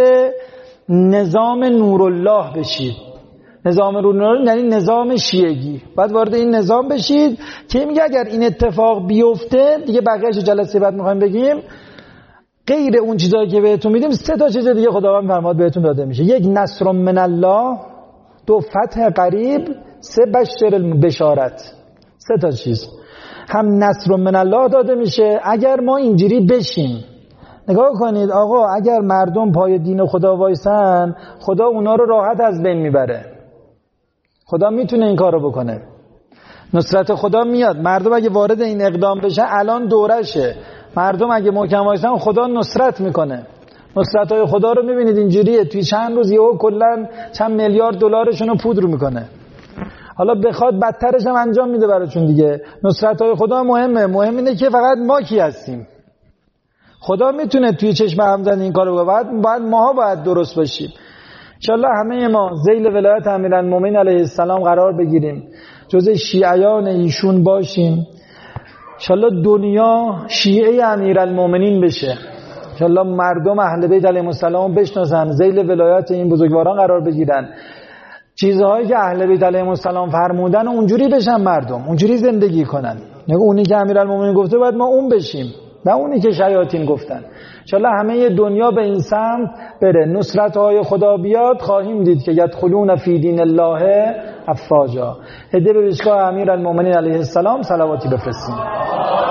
نظام نورالله بشید. نظام نورالله یعنی نظام شیعگی، باید وارد این نظام بشید که میگه اگر این اتفاق بیفته دیگه بقیه‌اش جلسه بعد می‌خوایم بگیم، غیر اون چیزایی که بهتون میدیم سه تا چیز دیگه خداوند فرماد بهتون داده میشه. یک نصر من الله، دو فتح قریب، سه بشر البشارت. سه تا چیز هم نصر من الله داده میشه اگر ما اینجوری بشیم. نگاه کنید آقا، اگر مردم پای دین خدا وایسن خدا اونا رو راحت از بین میبره. خدا میتونه این کارو بکنه، نصرت خدا میاد. مردم اگه وارد این اقدام بشن الان دورشه، مردم اگه محکم وایسن خدا نصرت میکنه. نصرت های خدا رو میبینید اینجوریه، توی چند روز یهو کلا چند میلیارد دلارشون رو پودر میکنه. حالا بخواد بدترش هم انجام میده براتون دیگه. نصرت های خدا مهمه، مهم اینه که فقط ما کی هستیم. خدا میتونه توی چشم همزن این کارو بکنه، بعد باید ماها باید درست باشیم. انشالله همه ما ذیل ولایت امیرالمومنین علیه السلام قرار بگیریم، جزء شیعیان ایشون باشیم. انشالله دنیا شیعه امیرالمومنین بشه، انشالله مردم اهل بیت علیهم السلام بشناسن، ذیل ولایت این بزرگواران قرار بگیرن، چیزهایی که اهل بیت علیهم السلام فرمودن اونجوری بشن، مردم اونجوری زندگی کنن. یعنی اونی که امیرالمومنین گفته باید ما اون بشیم، نه اونی که شیاطین گفتن. انشالله همه دنیا به این سمت بره، نصرت های خدا بیاد، خواهیم دید که یدخلون فی دین الله افواجا. هدیه به پیشگاه امیرالمومنین علیه السلام صلواتی بفرستیم.